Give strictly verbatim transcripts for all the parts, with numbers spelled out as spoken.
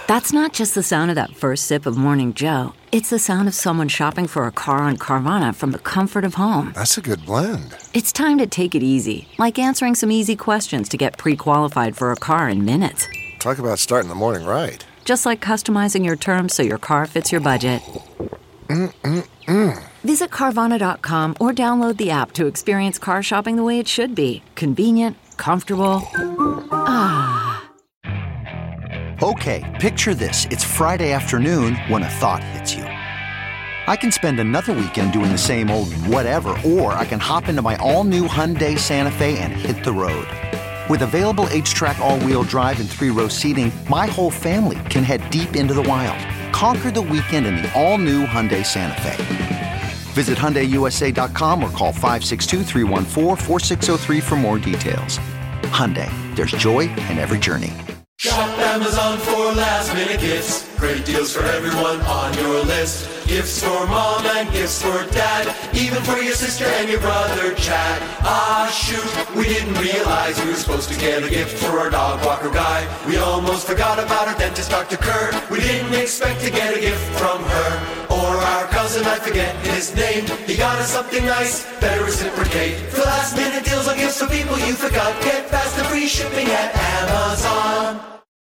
That's not just the sound of that first sip of Morning Joe. It's the sound of someone shopping for a car on Carvana from the comfort of home. That's a good blend. It's time to take it easy, like answering some easy questions to get pre-qualified for a car in minutes. Talk about starting the morning right. Just like customizing your terms so your car fits your budget. Mm-mm-mm. Visit Carvana dot com or download the app to experience car shopping the way it should be. Convenient, comfortable. Ah. Okay, picture this. It's Friday afternoon when a thought hits you. I can spend another weekend doing the same old whatever, or I can hop into my all-new Hyundai Santa Fe and hit the road. With available H-Track all-wheel drive and three-row seating, my whole family can head deep into the wild. Conquer the weekend in the all-new Hyundai Santa Fe. Visit Hyundai U S A dot com or call five six two, three one four, four six zero three for more details. Hyundai, there's joy in every journey. Shop Amazon for last minute gifts. Great deals for everyone on your list. Gifts for mom and gifts for dad. Even for your sister and your brother Chad. Ah shoot, we didn't realize we were supposed to get a gift for our dog walker guy. We almost forgot about our dentist Doctor Kurt. We didn't expect to get a gift from her. Or our cousin, I forget his name. He got us something nice, better reciprocate. For last minute deals on gifts for people you forgot. Get fast and free shipping at Amazon.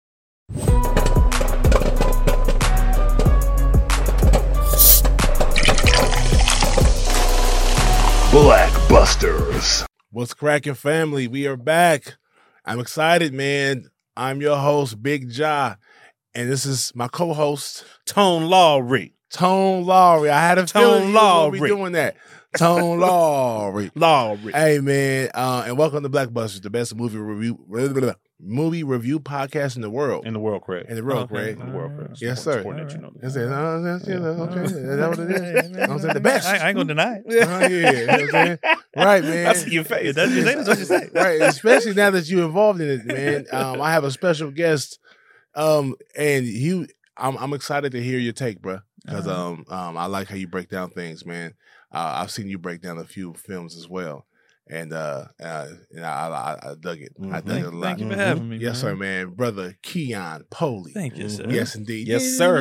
Blackbusters. What's cracking, family? We are back. I'm excited, man. I'm your host, Big Ja, and this is my co-host, Tone Lowry. Tone Lowry. I had a Tone feeling you Lowry. would be doing that. Tone Lowry. Lowry. Hey, man, uh, and welcome to Blackbusters, the best movie review blah, blah, blah, movie review podcast in the world. In the world, Craig. In the world, okay. Craig. In the world, Craig. Yes, It's sir. important that you know that. Is it, uh, that's, you know, okay. Is that what it is? I'm saying the best. I, I ain't gonna deny it. Uh, yeah, you know what I'm saying? Right, man. I see your face. That's what you say. That's what you say. Right, especially now that you're involved in it, man. Um, I have a special guest, um, and you, I'm, I'm excited to hear your take, bro, because Uh-huh. um, um, I like how you break down things, man. Uh, I've seen you break down a few films as well, and uh, uh and I, I, I dug it. I dug Thank, it a lot. thank you for having me. Yes, man. sir, man. Brother Keon Poley. Thank you, sir. Yes, indeed. Yes, sir.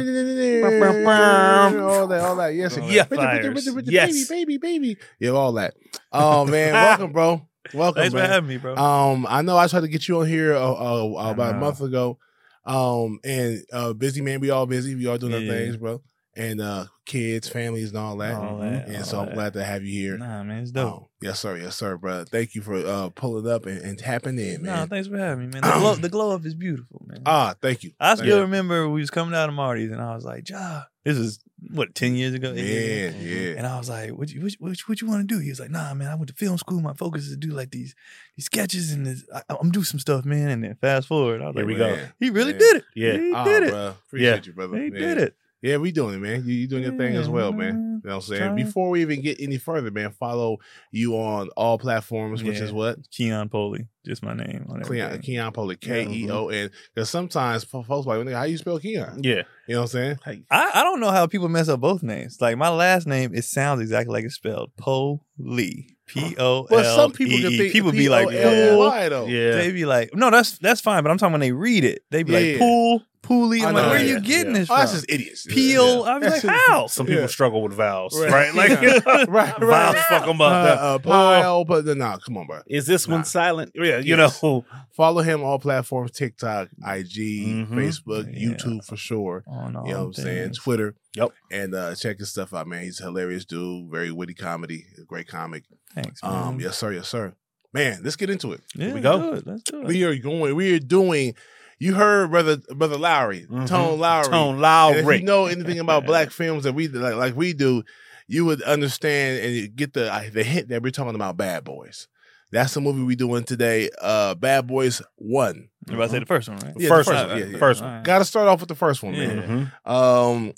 All that, all that. Yes, All yeah. that fires. Yes. baby, baby, baby. Yeah, all that. Oh man, welcome, bro. Welcome, Thanks man. for having me, bro. Um, I know I tried to get you on here uh, uh, about a know. month ago. Um, and uh, busy man, we all busy. We all doing our Yeah. things, bro. And uh, kids, families, and all that. All that, and all so I'm that. glad to have you here. Nah, man, it's dope. Um, yes, sir. Yes, sir, bro. Thank you for uh, pulling up and, and tapping in, Nah, man. thanks for having me, man. The glow, the glow up is beautiful, man. Ah, thank you. I Thank still you. remember we was coming out of Marty's, and I was like, Ja, this is what ten years ago. eight years Man, ago? yeah. And I was like, what you what, you- what, you- what you want to do? He was like, nah, man, I went to film school. My focus is to do like these these sketches, and this, I, I'm doing some stuff, man. And then fast forward, I was Here like, we go. Man. he really Man. did it. Yeah. he Ah, did it. bro. Appreciate Yeah. you, brother. He Man. did it. Yeah, we doing it, man. You, you doing your thing as well, man. Yeah, You know what I'm saying? trying. Before we even get any further, man, follow you on all platforms, which Yeah. is what? Keon Poley, just my name. On Keon, everything. Keon Poley, K E O N. Because sometimes folks like, "Nigga, how you spell Keon? Yeah. You know what I'm saying? I, I don't know how people mess up both names. Like my last name, it sounds exactly like it's spelled. Poley. P O L E E. But some people can think people be like, P O L L Y, pool. though. Yeah. They be like, no, that's that's fine. But I'm talking when they read it, they be Yeah. like pool, pooly. I I'm like, know, where are yeah, you getting yeah. this Oh, from? that's just idiots. Peel. I was That's like, just- how? Some people Yeah. struggle with vowels, Right. right? Like, right, right. vowels fuck them Uh, up. uh, pile, but nah, come on, bro. Is this Nah. one silent? Yeah, you Yes. know. Follow him on all platforms: TikTok, I G, Mhm. Facebook, Yeah. YouTube for sure. On all You know what I'm saying? things. Twitter. Yep. And uh, check his stuff out, man. He's a hilarious dude, very witty comedy, a great comic. Thanks, man. Um, yes, sir, yes, sir. Man, let's get into it. yeah, we let's go. do it. Let's do it. We are going. We are doing. You heard, brother, brother Lowry, Mhm. Tone Lowry. Tone And Lowry. if you know anything about black films that we like, like we do, you would understand and get the uh, the hint that we're talking about Bad Boys. That's the movie we doing today. Uh, Bad Boys One. You're about to say the first one, right? Yeah, First the one, one. yeah, Yeah, yeah. first All one. right. Got to start off with the first one, Yeah. man. Mhm. Um,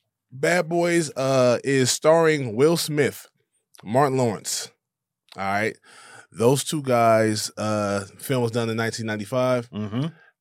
Bad Boys uh, is starring Will Smith, Martin Lawrence. All right. Those two guys, uh, film was done in nineteen ninety-five. Mhm.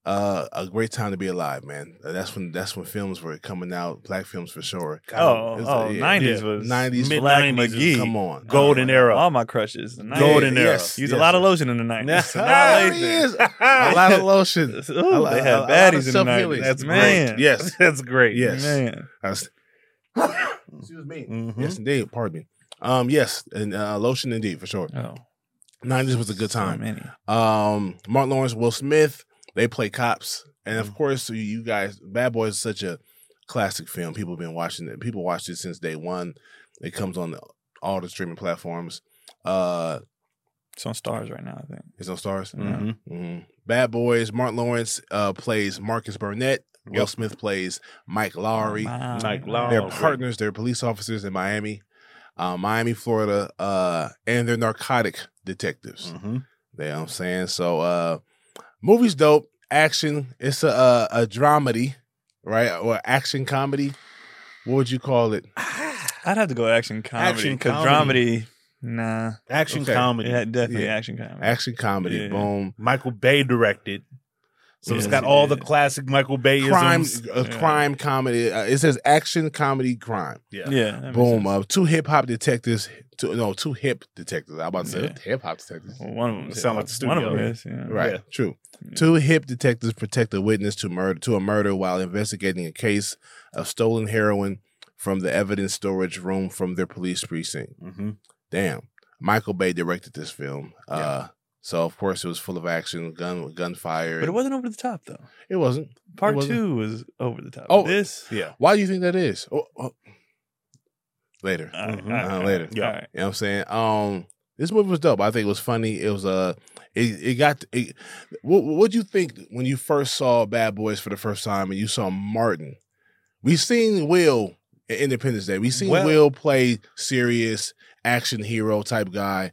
Uh, a great time to be alive, man. That's when that's when films were coming out, black films for sure. Oh, It was, oh, uh, yeah, nineties yeah. was nineties, mid- Black nineties McGee. Come on, Golden Oh, era. All my crushes. The nineties. Golden era. Yes, Used yes. a lot of lotion in the nineties. Ah, there he is. A lot of lotion. Ooh, A- they a- had a lot of baddies in the self-healing. nineties. That's man. great. Yes, That's great. yes. Man. That's- Excuse me. Mhm. Yes, indeed. Pardon me. Um, yes, and uh, lotion indeed for sure. Oh, nineties was a good so time. many. Um, Martin Lawrence, Will Smith, they play cops, and of course, you- you guys, Bad Boys is such a classic film. People have been watching it. People watched it since day one. It comes on the, all the streaming platforms. Uh, It's on Stars right now, I think. it's on Stars. Mhm. Mhm. Bad Boys. Martin Lawrence uh, plays Marcus Burnett. Will Yep. Smith plays Mike Lowry. Wow. Mike Wow. Lowry. They're Oh, great. partners. They're police officers in Miami, uh, Miami, Florida, uh, and they're narcotic detectives. Mhm. You know what I'm saying? So, uh, movie's dope. Action. It's a, a a dramedy, right? Or action comedy. What would you call it? I'd have to go action comedy. Action Because comedy. dramedy, nah. Action Okay. comedy. Yeah, definitely Yeah. action comedy. Action comedy. Yeah. Boom. Michael Bay directed. So it's Yes, got he all the did. classic Michael Bay-isms. Crime. Uh, Yeah. Crime comedy. Uh, it says action comedy crime. Yeah. Yeah. that makes Boom. sense. Uh, two hip hop detectives. Two, no, two hip detectives. I was about to say Yeah. hip hop detectives. Well, one of them Sound like the One of them studio. is. Yeah. Right. Yeah. True. Yeah. Two hip detectives protect a witness to murder to a murder while investigating a case of stolen heroin from the evidence storage room from their police precinct. Mm-hmm. Damn. Michael Bay directed this film. Uh, so of course it was full of action, gun gunfire. But it wasn't over the top, though. It wasn't. Part wasn't. two was over the top. Oh. This? Yeah. Why do you think that is? Oh, oh. Later. All right, Mhm. all right, Uh, all later. right, Yeah. all right. You know what I'm saying? Um, this movie was dope. I think it was funny. It was uh it, it got it, what what'd you think when you first saw Bad Boys for the first time and you saw Martin? We seen Will in Independence Day. We seen Well- Will play serious action hero type guy.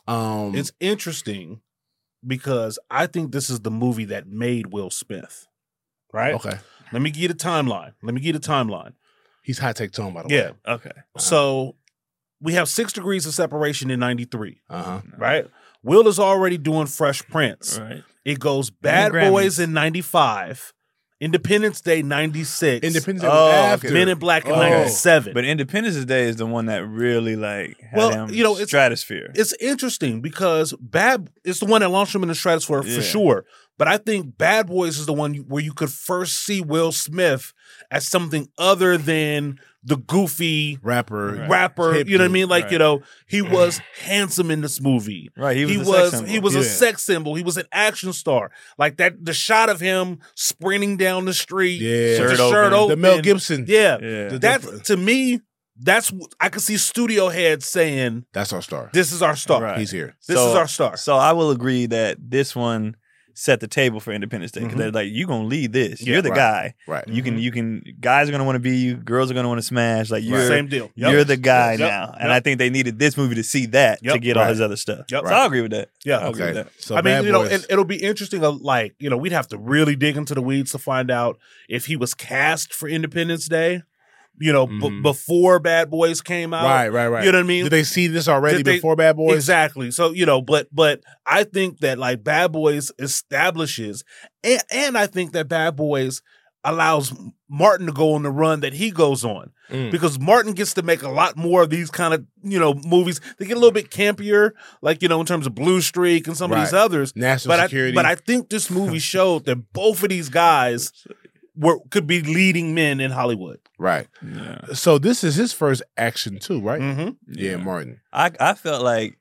Um It's interesting because I think this is the movie that made Will Smith. Right? okay. Let me give you the timeline. Let me give you the timeline. He's high tech tone, by the Yeah. way. Okay. So we have six degrees of separation in ninety-three, Uh-huh. right? Will is already doing Fresh Prince. Right. It goes Bad Grammys. Boys in ninety-five, Independence Day ninety-six, Independence Day Oh, was okay. after. Men in Black in Oh. ninety-seven. But Independence Day is the one that really like had Well, him you know, it's- stratosphere. It's interesting because Bad it's the one that launched him in the stratosphere Yeah. for sure. But I think Bad Boys is the one where you could first see Will Smith as something other than the goofy rapper. Right. rapper. Hip You know what I dude. mean? Like, Right. you know, he was handsome in this movie. right. He was. He the was, sex symbol. he was a Yeah. sex symbol. He was an action star. Like that, the shot of him sprinting down the street, Yeah. with Shirt the shirt open. open, The Mel Gibson. Yeah, Yeah. The that different- to me, that's I could see studio heads saying, That's our star. "This is our star. Right. He's here. This So- is our star." So I will agree that this one set the table for Independence Day because Mhm. they're like, you gonna lead this. Yeah, you're the right. guy. Right. You can. You can. Guys are gonna want to be you. Girls are gonna want to smash. Like you're. Same deal. Yep. You're the guy Yep. now, and Yep. I think they needed this movie to see that to Yep. get all Right. his other stuff. Yep. So Right. I'll agree with that. Yeah. I'll agree with Okay. that. So I mean, Bad you know, Boys- it, it'll be interesting. uh, Like, you know, we'd have to really dig into the weeds to find out if he was cast for Independence Day. You know, b- Mhm. before Bad Boys came out. Right, right, right. You know what I mean? Did they see this already Did they- before Bad Boys? Exactly. So, you know, but but I think that like Bad Boys establishes and, and I think that Bad Boys allows Martin to go on the run that he goes on. Mm. Because Martin gets to make a lot more of these kind of, you know, movies. They get a little bit campier, like, you know, in terms of Blue Streak and some of these Right. others. National But Security. I, but I think this movie showed that both of these guys were could be leading men in Hollywood. right. Yeah. So this is his first action too, right? Mm-hmm. Yeah, Martin. I I felt like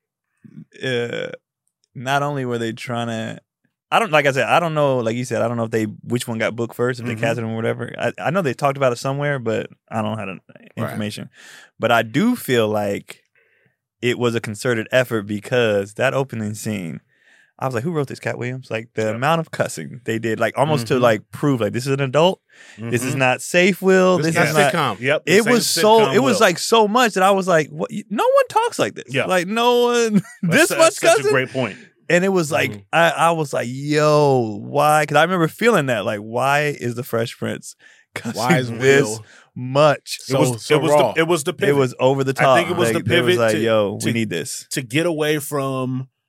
uh, not only were they trying to, I don't like I said I don't know like you said I don't know if they which one got booked first if they Mhm. casted him or whatever. I, I know they talked about it somewhere, but I don't have the information. But I do feel like it was a concerted effort because that opening scene. I was like, who wrote this, Cat Williams? Like the Yeah. amount of cussing they did, like almost to Mhm. like prove like this is an adult. This is not safe, Will. This This is is not not. sitcom. Yep. the It same was so. sitcom It was will. like so much that I was like, "What? No one talks like this. Yeah. Like no one this That's- much that's such cussing." a great point. And it was like Mhm. I, I was like, "Yo, why?" Because I remember feeling that. Like, why is the Fresh Prince cussing Why is this Will much? so, it was so it was raw? the, it was the pivot It was over the I top. think it was Like, the they was pivot like, to- "Yo, to- we need this." to get away from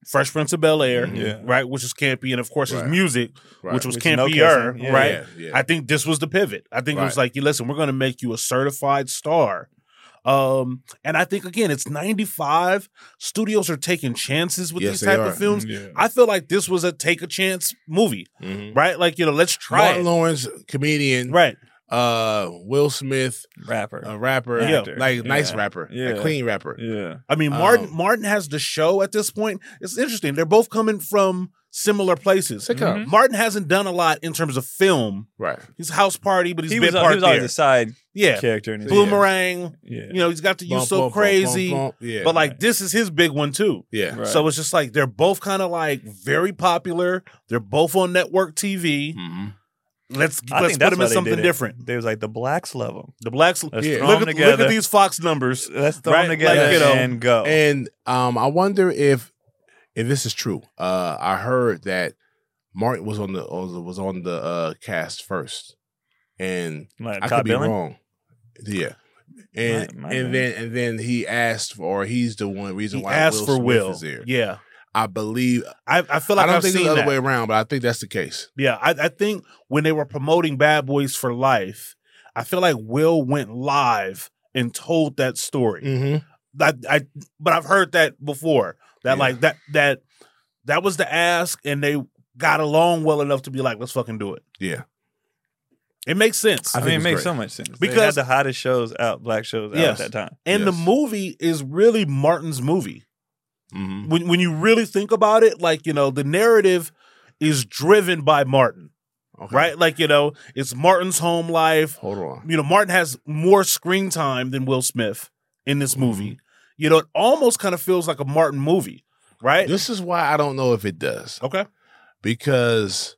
Fresh Prince of Bel-Air, Yeah. right, which is campy, and of course his Right. music, Right. which was Which is no campier, kissing. Yeah. right? Yeah, yeah. I think this was the pivot. I think it was Right. like, you listen, we're going to make you a certified star. Um, and I think again, it's ninety-five. Studios are taking chances with Yes, these they type are. of films. Yeah. I feel like this was a take a chance movie, Mhm. right? Like, you know, let's try Martin it. Lawrence, comedian. Right. Uh, Will Smith, Rapper. a rapper. Yeah. Like nice Yeah. rapper. Yeah. A clean rapper. Yeah. I mean, Martin Um, Martin has the show at this point. It's interesting. They're both coming from similar places. They come. Martin hasn't done a lot in terms of film. Right. He's House Party, but he's He been was, part he was always there. a side Yeah. character. In his Boomerang. Yeah. You know, he's got the You Bump, So bump, bump, Crazy. bump, bump. Yeah. But like this is his big one too. yeah. Right. So it's just like they're both kind of like very popular. They're both on network T V. Mhm. Let's I let's think put that's them why in they something did it. different. They was like the blacks love them. The blacks. Let's Yeah. throw Look them at, together. look at these Fox numbers. Let's throw Right? them together Like, you know, and go. And um, I wonder if if this is true. Uh, I heard that Martin was on the was on the uh, cast first, and Like I top could be billing? wrong. Yeah, and Might- might and be. then and then he asked for, or he's the one reason He why asked Will for Smith Will. is there. Yeah. I believe. I, I feel like I don't I've think it's seen the other that. way around, but I think that's the case. Yeah, I, I think when they were promoting Bad Boys for Life, I feel like Will went live and told that story. Mm-hmm. That I, but I've heard that before. That Yeah. like that that that was the ask, and they got along well enough to be like, let's fucking do it. Yeah, It makes sense. I think mean, it it's makes great. so much sense. Because- Because they had the hottest shows out, black shows out Yes. at that time. and the Yes. movie is really Martin's movie. mm-hmm. When when you really think about it, like, you know, the narrative is driven by Martin, Okay. right? Like, you know, it's Martin's home life. Hold on. You know, Martin has more screen time than Will Smith in this movie. Mm-hmm. You know, it almost kind of feels like a Martin movie, right? This is why I don't know if it does. Okay. Because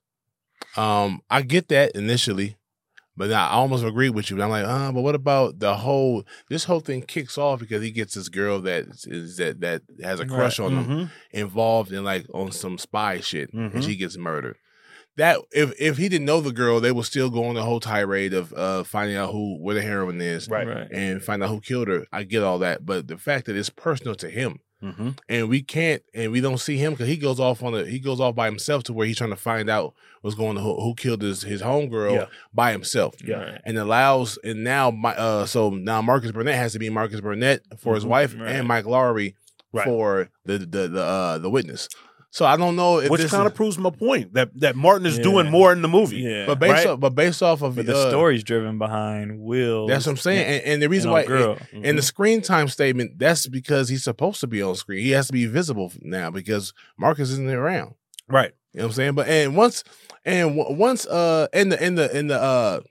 um I get that initially, but I almost agree with you. But I'm like, uh, but what about the whole this whole thing kicks off because he gets this girl that is that that has a crush on him Mhm. involved in like on some spy shit Mhm. and she gets murdered. That if if he didn't know the girl, they would still go on the whole tirade of uh finding out who where the heroine is Right. Right. and find out who killed her. I get all that, but the fact that it's personal to him. Mhm. And we can't, and we don't see him because he goes off on a he goes off by himself to where he's trying to find out what's going on, who, who killed his his homegirl Yeah. by himself. Yeah. Right. And allows, and now my uh, so now Marcus Burnett has to be Marcus Burnett for his Mhm. wife Right. and Mike Lowry Right. for the the the uh, the witness. So I don't know if Which this kind is, of proves my point that that Martin is Yeah. doing more in the movie. Yeah. but based right. off, but based off of But the uh, story's driven behind Will. that's what I'm saying. And, and the reason why, girl. and, and the screen time statement, that's because he's supposed to be on screen. He has to be visible now because Marcus isn't around. Right. You know what I'm saying? But and once and w- once uh in the in the in the uh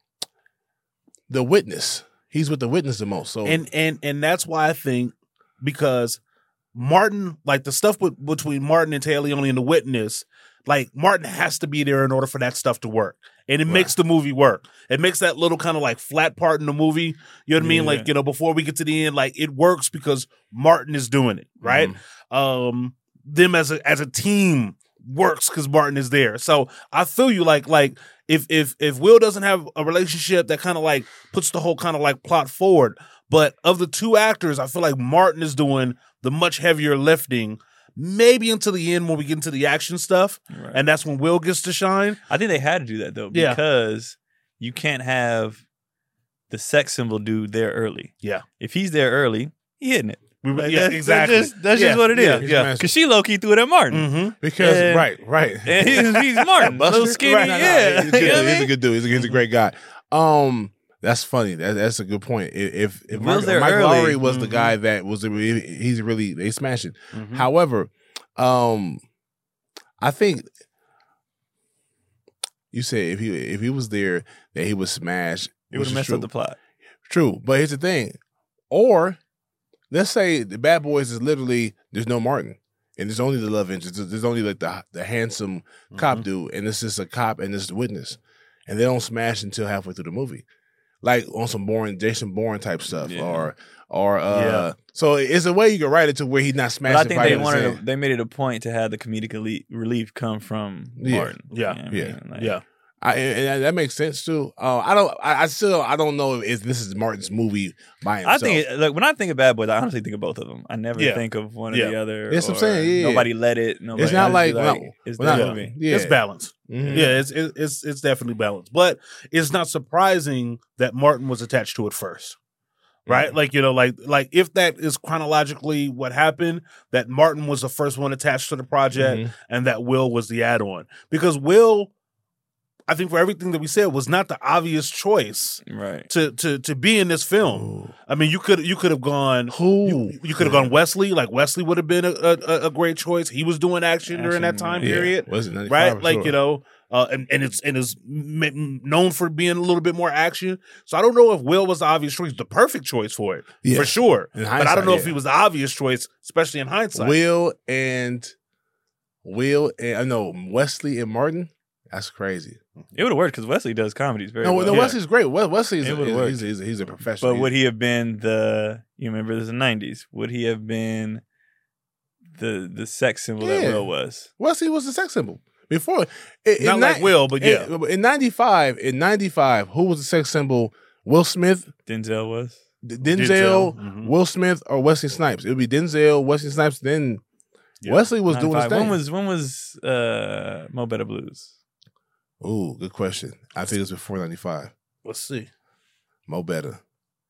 the witness, he's with the witness the most. So And and and that's why I think because Martin, like the stuff with, between Martin and Leone and the witness, like Martin has to be there in order for that stuff to work. And it Right. makes the movie work. It makes that little kind of like flat part in the movie. You know what I mean? Yeah. Like, you know, before we get to the end, like it works because Martin is doing it, right? Um, them as a as a team works because Martin is there. So I feel you like like if if if Will doesn't have a relationship that kind of like puts the whole kind of like plot forward, but of the two actors, I feel like Martin is doing the much heavier lifting. Maybe until the end when we get into the action stuff, Right. and that's when Will gets to shine. I think they had to do that though Yeah. because you can't have the sex symbol dude there early. Yeah. If he's there early, he hitting it. We, Like, yeah, that's- exactly. That's just, that's Yeah, just what it is. yeah, yeah. Because she low key threw it at Martin. Mm-hmm. because And- right, right. And he's, he's Martin, little Buster? skinny. Right, no, no, yeah. he's, good. You know what I He's a mean? good dude. He's a, he's a great guy. Um, that's funny. That, that's a good point. If if, if Will's Mark, there Mike early. Lowry was the Mhm. guy that was the, he's really they smashing. Mhm. However, um, I think you said if he if he was there that he would smash. It would which have is messed true. up the plot. True, but here's the thing. Or let's say the Bad Boys is literally there's no Martin, and there's only the love interest. There's there's only like the the handsome cop Mhm. dude, and it's just a cop and it's the witness, and they don't smash until halfway through the movie, like on some boring Jason Bourne type stuff, Yeah. or or uh. Yeah. So it's a way you can write it to where he's not But smashing. I think right they in the wanted sand. to, they made it a point to have the comedic elite relief come from Yeah. Martin. Yeah. You know what I Yeah. mean? Like, Yeah. I, and that makes sense too. Uh, I don't. I, I still. I don't know if this is Martin's movie by himself. I think it, like when I think of Bad Boys, I honestly think of both of them. I never Yeah. think of one Yeah. or the other. Yes, I'm or saying, yeah, nobody let it. Nobody, It's not I like, just no, like it's we're their not- movie. yeah. It's balanced. Mhm. Yeah, it's it, it's it's definitely balanced. But it's not surprising that Martin was attached to it first. Right? Like, you know, like like if that is chronologically what happened, that Martin was the first one attached to the project Mhm. and that Will was the add-on. Because Will, I think for everything that we said, was not the obvious choice Right. to to to be in this film. I mean, you could you could have gone Who? you, you could have gone Wesley. Like Wesley would have been a, a, a great choice. He was doing action, during that Action, time yeah. period, Was it ninety-five right? for Like sure. you know, uh, and and it's and is m- known for being a little bit more action. So I don't know if Will was the obvious choice, the perfect choice for it, Yeah. for sure. In But I hindsight, don't know if yeah. he was the obvious choice, especially in hindsight. Will and Will and I know Wesley and Martin. That's crazy. It would have worked because Wesley does comedies very No, well. no, Yeah. Wesley's great. Wes- Wesley's It a, would've he's, worked. he's, he's, he's a professional. But would he have been the? You remember this in the nineties? Would he have been the the sex symbol Yeah. that Will was? Wesley was a sex symbol before. In, Not in like ni- Will, but yeah. In, in ninety-five, in ninety-five, who was the sex symbol? Will Smith, Denzel was. D- Denzel, Denzel, mhm. Will Smith, or Wesley Snipes? It would be Denzel, Wesley Snipes. Then Yeah. Wesley was doing his ninety-five. thing. When was when was uh, Mo Better Blues? Ooh, good question. I think it was before ninety-five. Let's see. Mo Better.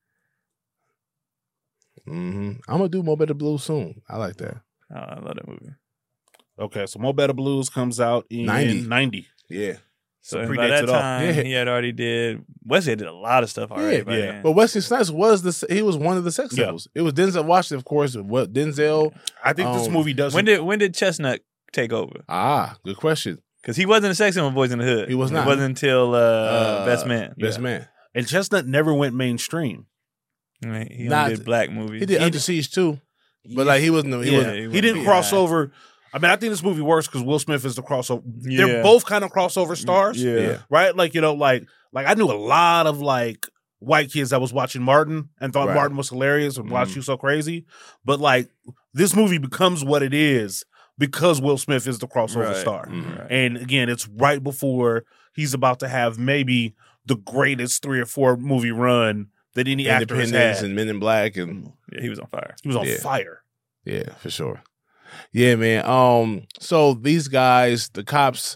hmm I'm gonna do Mo Better Blues soon. I like that. Oh, I love that movie. Okay, so Mo Better Blues comes out in ninety. ninety. Yeah, So So and by predates that it all. time, Yeah. he had already did. Wesley did a lot of stuff already. yeah, by yeah. then. But Wesley Snipes was the he was one of the sex Yeah. symbols. It was Denzel Washington, of course. What Denzel? I think this Um, movie does. when did when did Chestnut take over? Ah, good question. Because he wasn't a sex symbol, Boys in the Hood. He was not. It wasn't until uh, Uh, Best Man. Best Yeah. man. and Chestnut never went mainstream. Right, He Not- only did black movies. He did Under Siege too, but like he wasn't. He yeah, wasn't. he he, wasn't didn't big. cross over. I mean, I think this movie works because Will Smith is the crossover. Yeah. They're both kind of crossover stars, Yeah. Yeah. right? Like you know, like like I knew a lot of like white kids that was watching Martin and thought Right. Martin was hilarious and watched Mhm. You So Crazy, but like this movie becomes what it is because Will Smith is the crossover Right. star. Mhm. Right. And again, it's right before he's about to have maybe the greatest three or four movie run that any actor has Independence had. and Men in Black and Yeah, he was on fire. He was on Yeah. fire. yeah, for sure. Yeah, man. Um, so these guys, the cops,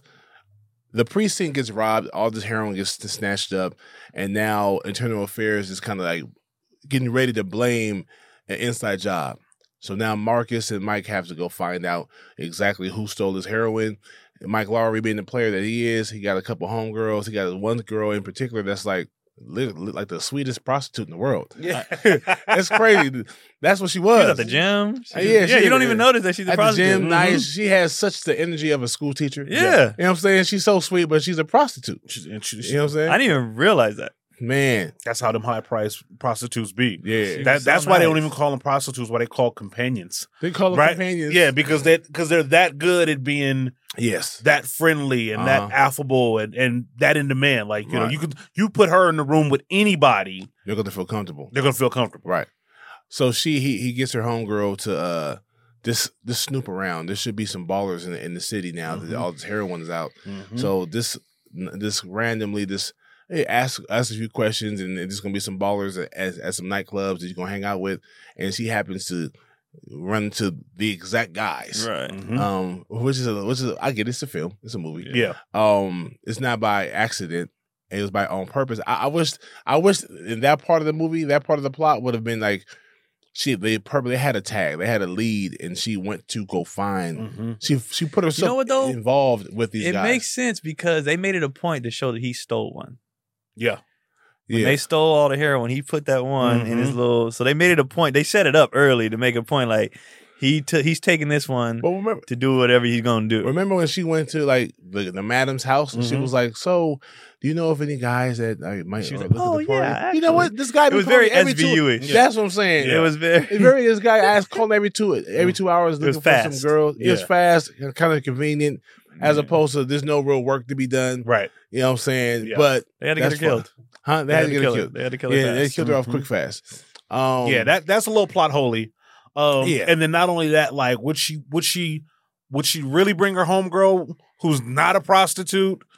the precinct gets robbed, all this heroin gets snatched up, and now Internal Affairs is kind of like getting ready to blame an inside job. So now Marcus and Mike have to go find out exactly who stole this heroin. Mike Lowry being the player that he is, he got a couple homegirls. He got one girl in particular that's like lit- lit- like the sweetest prostitute in the world. Yeah. It's crazy. That's what she She was. was at the gym. She Uh, was- yeah, yeah. she- You don't even notice that she's a At the prostitute. gym, nice. She has such the energy of a school teacher. Yeah. You know what I'm saying? She's so sweet, but she's a prostitute. She- and she- You know what I'm saying? I didn't even realize that. Man, That's how them high price prostitutes be. yeah. That, so that's why they don't nice. even call them prostitutes. Why they call companions, They call them right? companions. Yeah, because they because they're that good at being Yes. that friendly and Uh-huh. that affable and, and that in demand. Like you know, Right. you could you put her in the room with anybody, You're going to feel comfortable. they're gonna feel comfortable. Right. So she he he gets her homegirl to uh this this snoop around. There should be some ballers in the, in the city now that Mhm. all this heroin is out. Mhm. So this this randomly this hey, ask ask a few questions and there's gonna be some ballers at, at, at some nightclubs that you're gonna hang out with, and she happens to run into the exact guys. Right. Mhm. Um, which is a, which is a, I get it, it's a film, it's a movie. yeah, Um, it's not by accident. It was by on purpose. I, I wish I wish in that part of the movie, that part of the plot would have been like she they purposely had a tag, they had a lead, and she went to go find. Mhm. She she put herself know what, though? involved with these It guys. makes sense because they made it a point to show that he stole one. yeah. When yeah. they stole all the heroin, he put that one in his Mhm. little. So they made it a point. They set it up early to make a point. Like he took, he's taking this one But remember, to do whatever he's gonna do. remember when she went to like the, the madam's house and she Mhm. was like, "So, do you know if any guys that like, might She was uh, like, look "Oh, at the party?" yeah, You know what? This guy It been was calling very me every S V U-ish. two. That's what I'm saying. It was very. It's very this guy asked calling every two every two hours was looking for fast. some girls. It was Yeah. fast and kind of convenient, as Yeah. opposed to there's no real work to be done. Right. You know what I'm saying? Yeah. But They had to get her that's fun. killed. huh? They, had to get her kill killed. They had to kill her. Yeah, they fast. killed her off Mhm. quick fast. Um, yeah, that that's a little plot holy. Um, Yeah. and then not only that, like, would she would she would she really bring her homegirl who's not a prostitute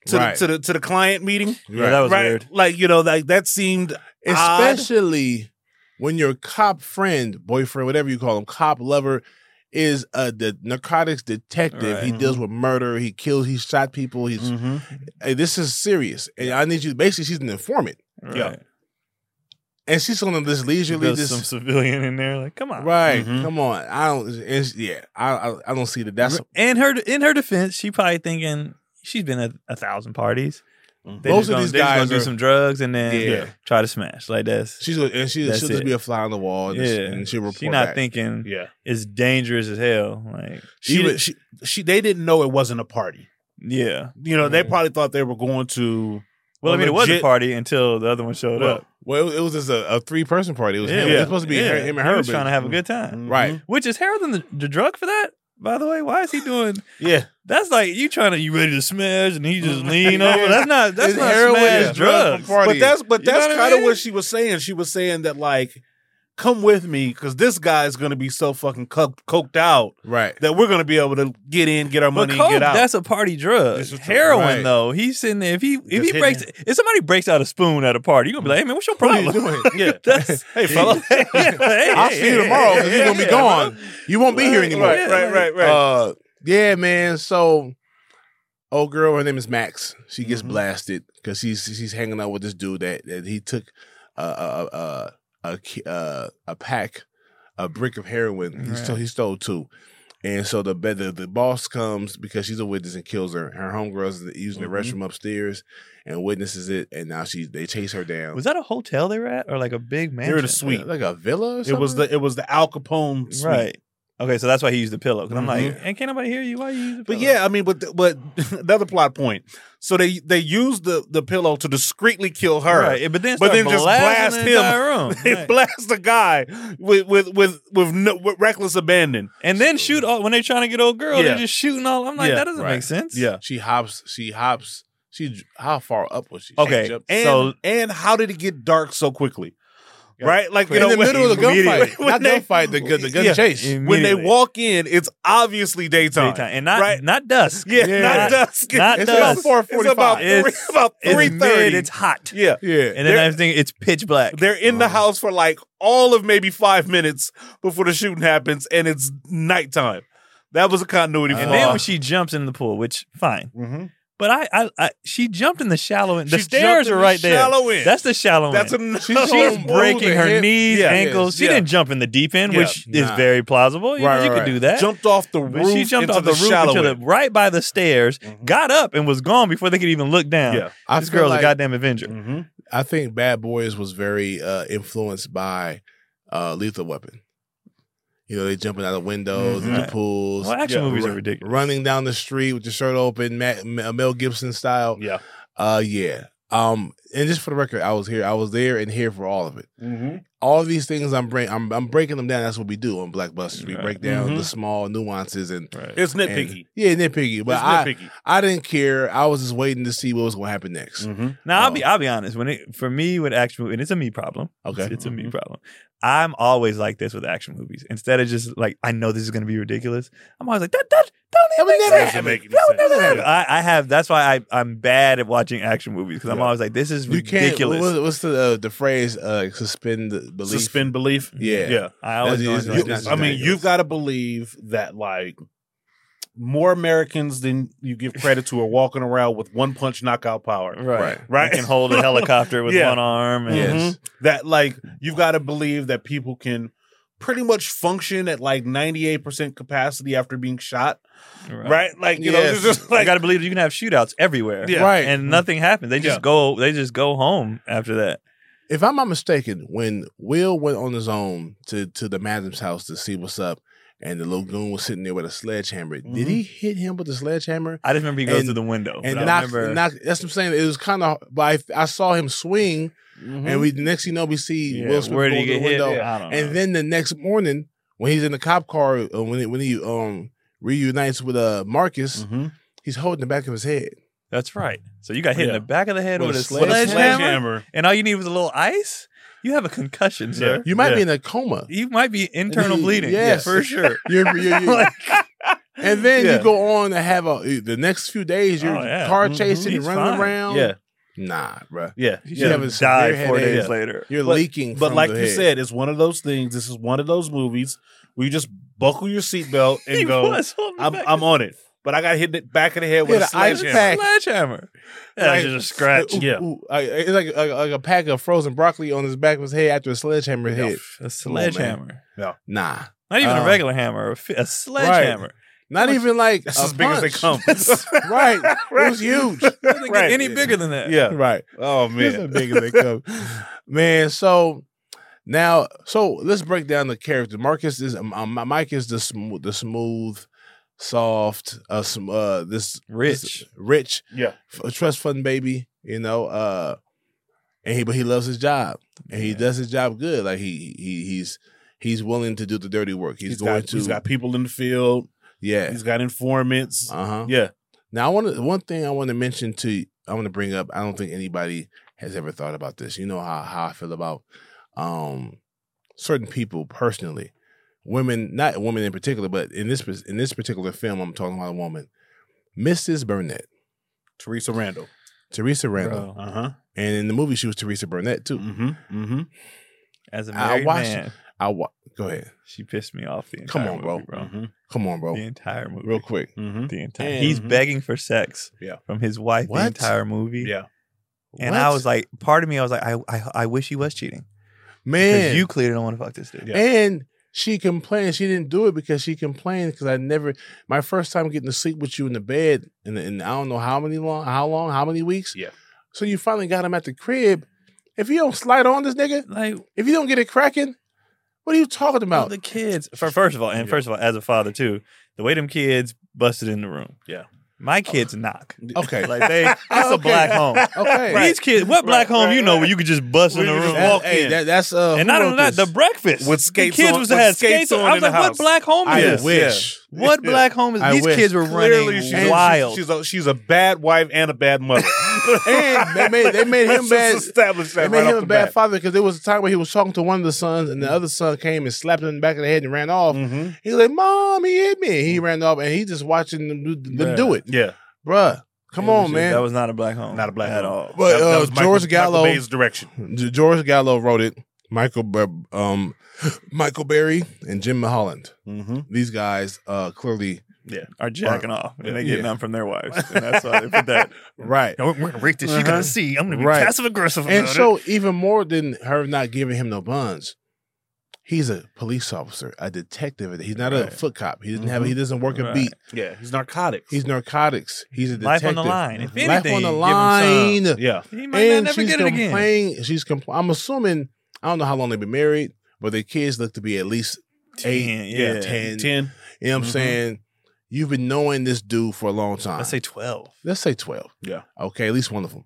to Right. the, to the to the client meeting. Yeah, that was right? weird. Like you know, like that seemed odd. Especially when your cop friend, boyfriend, whatever you call him, cop lover, is a the narcotics detective. Right. He deals with murder. He kills. He shot people. He's Mhm. hey, this is serious, and I need you. Basically, she's an informant, Yeah. Right. and she's on this leisurely. There's This some civilian in there. Like, come on. right? Mhm. Come on, I don't. It's, yeah, I, I I don't see that. That's And her in her defense, she probably thinking she's been at a thousand parties. They Most just of gonna, these they just guys gonna do are- some drugs and then Yeah. try to smash. Like that's she's and she That's she'll just it. be a fly on the wall. And, just- yeah. and she'll report She not back. thinking Yeah, it's dangerous as hell. Like she, Even- she she they didn't know it wasn't a party. yeah. You know, they Mhm. probably thought they were going to. Well, I a mean, it was a legit- party until the other one showed Well, up. Well, it, it was just a, a three person party. It was Yeah. him. It was supposed to be Yeah. her, him and He her. was but- trying to have a good time. Right. Which is Harold the, the drug for that? By the way, why is he doing? Yeah, That's like you trying to you ready to smash and he just lean over. That's not that's It's not heroin smash is drug drugs. from party. but that's but You know that's what I kind of mean? what she was saying. She was saying that like, come with me because this guy's going to be so fucking co- coked out right. that we're going to be able to get in, get our But money, coke, and get out. that's a party drug. This is true. Heroin Right. though, he's sitting there. If he if Just he breaks, hitting if somebody breaks out a spoon at a party, you're gonna be like, hey man, what's your What are problem? you doing? yeah. That's Hey, fella. Hey, I'll hey, see you hey, tomorrow hey, because you're gonna be hey, gone. You won't be here anymore. Right, right, right, right. Uh, yeah, man. So, old girl, her name is Max. She gets Mhm. blasted because she's she's hanging out with this dude that, that he took a a a a, ki- uh, a pack, a brick of heroin. He Right. stole he stole two. And so the, the the boss comes because she's a witness and kills her. Her homegirl's using Mhm. the restroom upstairs and witnesses it. And now she they chase her down. Was that a hotel they were at or like a big mansion? They're in a suite. like a villa? Or It was something? the it was the Al Capone suite. Right. Okay, so that's why he used the pillow. Because I'm like, Mhm. and can't nobody hear you? Why you use the But pillow? yeah, I mean, but but another plot point. So they they used the the pillow to discreetly kill her, Right, but then but start then just blast blasting the him. entire room. They Right. blast the guy with with with with, no, with reckless abandon. And then shoot all when they trying to get old girl. Yeah. They're just shooting all. I'm like, Yeah, that doesn't right. make sense. Yeah. She hops. She hops. She how far up was she? Okay. She jumped- And So- and how did it get dark so quickly? Yeah. Right, like you in know, the when- middle of the gunfight, when not they- gunfight, the gun, the gun Yeah. chase. When they Immediately. walk in, it's obviously daytime, Daytime. And not right? not dusk. Yeah, Yeah. not dusk. Not it's dusk. about four It's about three, It's- about It's three mid, thirty. it's hot. Yeah, Yeah, And then They're- everything it's pitch black. they're in the house for like all of maybe five minutes before the shooting happens, and it's nighttime. That was a continuity And flaw. then when she jumps in the pool, which fine. Mhm. But I, I, I she jumped in the shallow end. The She stairs jumped in are the right there. shallow end. That's the shallow That's end. a She's- She's Boom, breaking the her hip. knees, Yeah. ankles. She Yeah. didn't jump in the deep end, Yeah. which is Nah. very plausible. You, Right, know, you right, could do right. that. jumped off the But roof. she jumped into off the, roof shallow into the, end. right by the stairs, Mhm. got up, and was gone before they could even look down. Yeah. I This feel girl's like, a goddamn Avenger. Mhm. I think Bad Boys was very uh, influenced by uh, Lethal Weapon. You know, they jumping out of windows, Mhm. into Right. pools, Well, action Yeah. movies are run- ridiculous. running down the street with your shirt open, Matt, Mel Gibson style. Yeah. Uh, yeah. Um, and just for the record, I was here. I was there and here for all of it. Mm-hmm. All of these things I'm bring, I'm, I'm breaking them down. That's what we do on Blackbusters. We Right. break down Mhm. the small nuances and, Right. It's and- nitpicky. yeah, nitpicky. But it's I, nitpicky. I didn't care. I was just waiting to see what was going to happen next. Mm-hmm. Now I'll Oh. be I'll be honest. When it for me with action movie, and it's a me problem. Okay. It's, it's a me Mhm. problem. I'm always like this with action movies. Instead of just like I know this is going to be ridiculous, I'm always like that. That don't even never make Doesn't sense. make any That would sense. never happen. Yeah. I, I have. That's why I I'm bad at watching action movies because I'm Yeah. always like this is You can't. ridiculous. What, what's the uh, the phrase? Uh, suspend the belief. Suspend belief. Yeah. Yeah. I always That's- go it's- into like, it's this not- is I mean, ridiculous. you've got to believe that like more Americans than you give credit to are walking around with one punch knockout power. right, Right. Right. You can hold a helicopter with Yeah. one arm. And, Yes. Mhm. That like you've got to believe that people can pretty much function at like ninety-eight percent capacity after being shot. Right? Like, you know, Yes. it's just I like got to believe you can have shootouts everywhere. Yeah. Right. and nothing happens. They just Yeah. go. They just go home after that. If I'm not mistaken, when Will went on his own to, to the madam's house to see what's up, and the little goon was sitting there with a sledgehammer, did he hit him with the sledgehammer? I just remember he goes And- through the window. And but I knock, remember, knock, that's what I'm saying. It was kind of, but I, I saw him swing, and we the next thing you know, we see yeah, Will Smith where go did he through get the hit? window. Yeah, I don't know. And then the next morning, when he's in the cop car, uh, when he, when he um reunites with uh Marcus, Mhm. he's holding the back of his head. That's right. So you got hit in Yeah. the back of the head With with, a a sledge- With a sledgehammer, sledgehammer. and all you need was a little ice. You have a concussion, sir. Yeah. You might Yeah. be in a coma. You might be internal bleeding. Yes. for sure. You're, you're, you're, And then Yeah. you go on to have a the next few days. You're Oh, yeah. car Mhm. chasing, He's running fine. around. Yeah, Nah, bro. yeah, You yeah. have a severe Died four headache. days Yeah. later. You're But- leaking. But from like the you head. said, it's one of those things. This is one of those movies where you just buckle your seatbelt and He go, was on the I'm, back I'm of- on it. But I got hit in the back of the head with Hit a an ice sledgehammer. pack. Sledgehammer. That's Like, just a scratch. ooh, Yeah. ooh, like, it's like a, like a pack of frozen broccoli on his back of his head after a sledgehammer hit. A Come on, man. sledgehammer. Nah, Not even Uh, a regular hammer, a, fi- a sledgehammer. not even like That's a as big as they punch. come. Right, it was huge. Doesn't get Right. any bigger than that. Yeah. Right, Oh it's as man. big as they come. Man, so now, so let's break down the character. Marcus is um, um, Mike is the smooth, the smooth, soft, uh, sm- uh this Rich. this rich, Yeah. f- trust fund baby. You know, uh, and he but he loves his job and he Yeah. does his job good. Like he he he's he's willing to do the dirty work. He's, He's going got, to he's got people in the field. yeah. He's got informants. Uh huh. Yeah. Now, I want to one thing I want to mention to I want to bring up. I don't think anybody has ever thought about this. You know how how I feel about um certain people personally, women, not women in particular, but in this in this particular film, I'm talking about a woman, Missus Burnett, Teresa Randall. Teresa Randall, Bro. Uh huh. and in the movie she was Teresa Burnett too. Mm-hmm. Mm-hmm. As a I married watched- man, I wa- go ahead, she pissed me off the Come entire on, bro. movie, bro. Mm-hmm. come on, bro, The entire movie. real quick. Mm-hmm. The entire. And- He's begging for sex Yeah. from his wife the What? entire movie. Yeah. And What? I was like, part of me, I was like, I I, I wish he was cheating. man, Because you clearly don't want to fuck this dude. Yeah. And she complained. She didn't do it because she complained because I never. My first time getting to sleep with you in the bed, and in I don't know how many long, how long, how many weeks. Yeah. So you finally got him at the crib. If you don't slide on this nigga, Like, if you don't get it cracking, what are you talking about about? the kids. For first of all, and Yeah. first of all, as a father too, the way them kids busted in the room. Yeah. My kids knock. Okay. Like they, it's a Okay. black home. Okay. These kids, what black Right, home right, you know right. where you could just bust in Where the you room? just That- walk hey, in. that, that's uh. And who not wrote only that, this? the breakfast With skates The kids on- was with had skates skates on. on I in was the like, what house. black home I is Yes, this? wish. What Yeah. black home is I these wish. kids were Clearly, running she's wild. she's a she's a bad wife and a bad mother. And they made they made him Let's bad. just establish They that made right him off a the bad bat. father because there was a time where he was talking to one of the sons, and the other son came and slapped him in the back of the head and ran off. Mm-hmm. He was like, "Mom, he hit me." He ran off, and he just watching them do, them Bruh. do it, Yeah. bruh. Come It was on, just- man. That was not a black home. Not a black at home. all. But That- that uh, was Michael- George Michael Gallo, Bay's direction. G- George Gallo wrote it. Michael, Ber- um, Michael Berry and Jim Mulholland. Mm-hmm. These guys uh, clearly Yeah. Are jacking off and they Yeah. get none from their wives, and that's why they put that. right. We're, we're gonna rate this. She's Uh-huh. gonna see. I'm gonna be Right. passive aggressive And about so, it. even more than her not giving him no buns, he's a police officer, a detective. He's not a Right. foot cop. He doesn't have. He doesn't work a Right. beat. Yeah. He's narcotics. He's narcotics. He's a Life detective. on the line. If anything, Life on the give him line. some. yeah. He might And not never she's get it again. complaining. She's compl- I'm assuming. I don't know how long they've been married, but their kids look to be at least eight, Ten, yeah, yeah. ten. Ten. You know what I'm Mhm. saying? You've been knowing this dude for a long time. Let's say twelve. Let's say twelve. Yeah. Okay, at least one of them.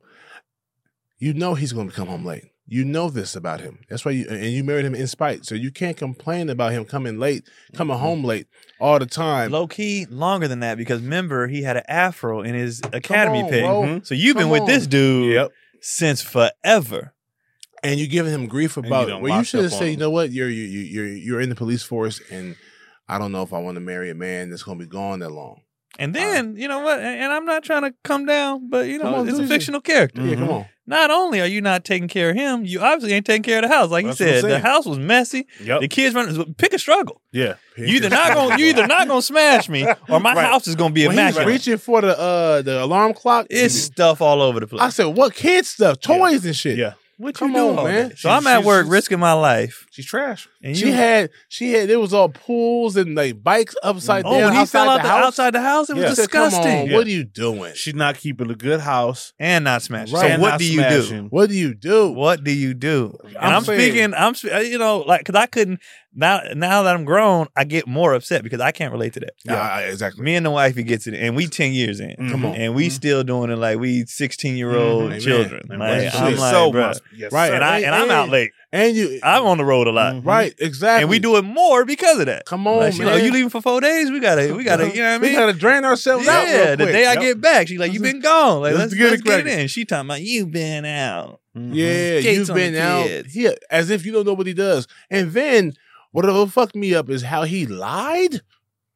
You know he's going to come home late. You know this about him. That's why you and you married him in spite. So you can't complain about him coming late, coming home late all the time. Low key longer than that because remember he had an afro in his academy on, pick. bro. Mhm. So you've been Come with on. this dude Yep. since forever. And you giving him grief you about done it. Well, you locked should have up on said, him. you know what, you're you you you're you're in the police force, and I don't know if I want to marry a man that's going to be gone that long. And then, you know what? And and I'm not trying to come down, but you know, Come on, it's do a it. fictional character. Yeah, come Mhm. on. Not only are you not taking care of him, you obviously ain't taking care of the house. Like That's you what I'm said, the saying. house was messy. Yep. The kids running. Pick a struggle. Yeah. You either not gonna you either not gonna smash me, or my Right. house is gonna be When he's immaculate. reaching for the uh the alarm clock, It's stuff all over the place. I said, what kid stuff, toys and shit. Yeah. what come you doing, on, man. So I'm at She's- work she's- risking my life, She's trash. and She you, had, she had, there was all pools and like bikes upside oh, down when he outside fell out the the, house. outside the house, it was Yeah. I said, come disgusting. on, Yeah. what are you doing? She's not keeping a good house. And not smashing. Right. So And what not do you do? smashing. What do you do? What do you do? And I'm I'm, saying- speaking. I'm sp- uh, you know like because I couldn't now. Now that I'm grown, I get more upset because I can't relate to that. Yeah, I- exactly. Me and the wife, he gets it, and we ten years in. Come on. and we still doing it like we sixteen year old Mhm. children. Amen. Like, Right. I'm She's like, so bruh. much. Yes, Right. sir. and I and I'm out late. And you, I'm on the road a lot, Mhm. right, exactly. and we do it more because of that. Come on, Like, she man. like, you leaving for four days? We gotta, we gotta, you know what I We mean? gotta drain ourselves out. Yeah, real the quick. day I Yep. get back, she's like, "You been gone. Like, Let's let's, get let's it get it cracking. in." She talking about you been out. Yeah, Skates you've on the been out kids. here as if you don't know what he does. And then what fucked me up is how he lied.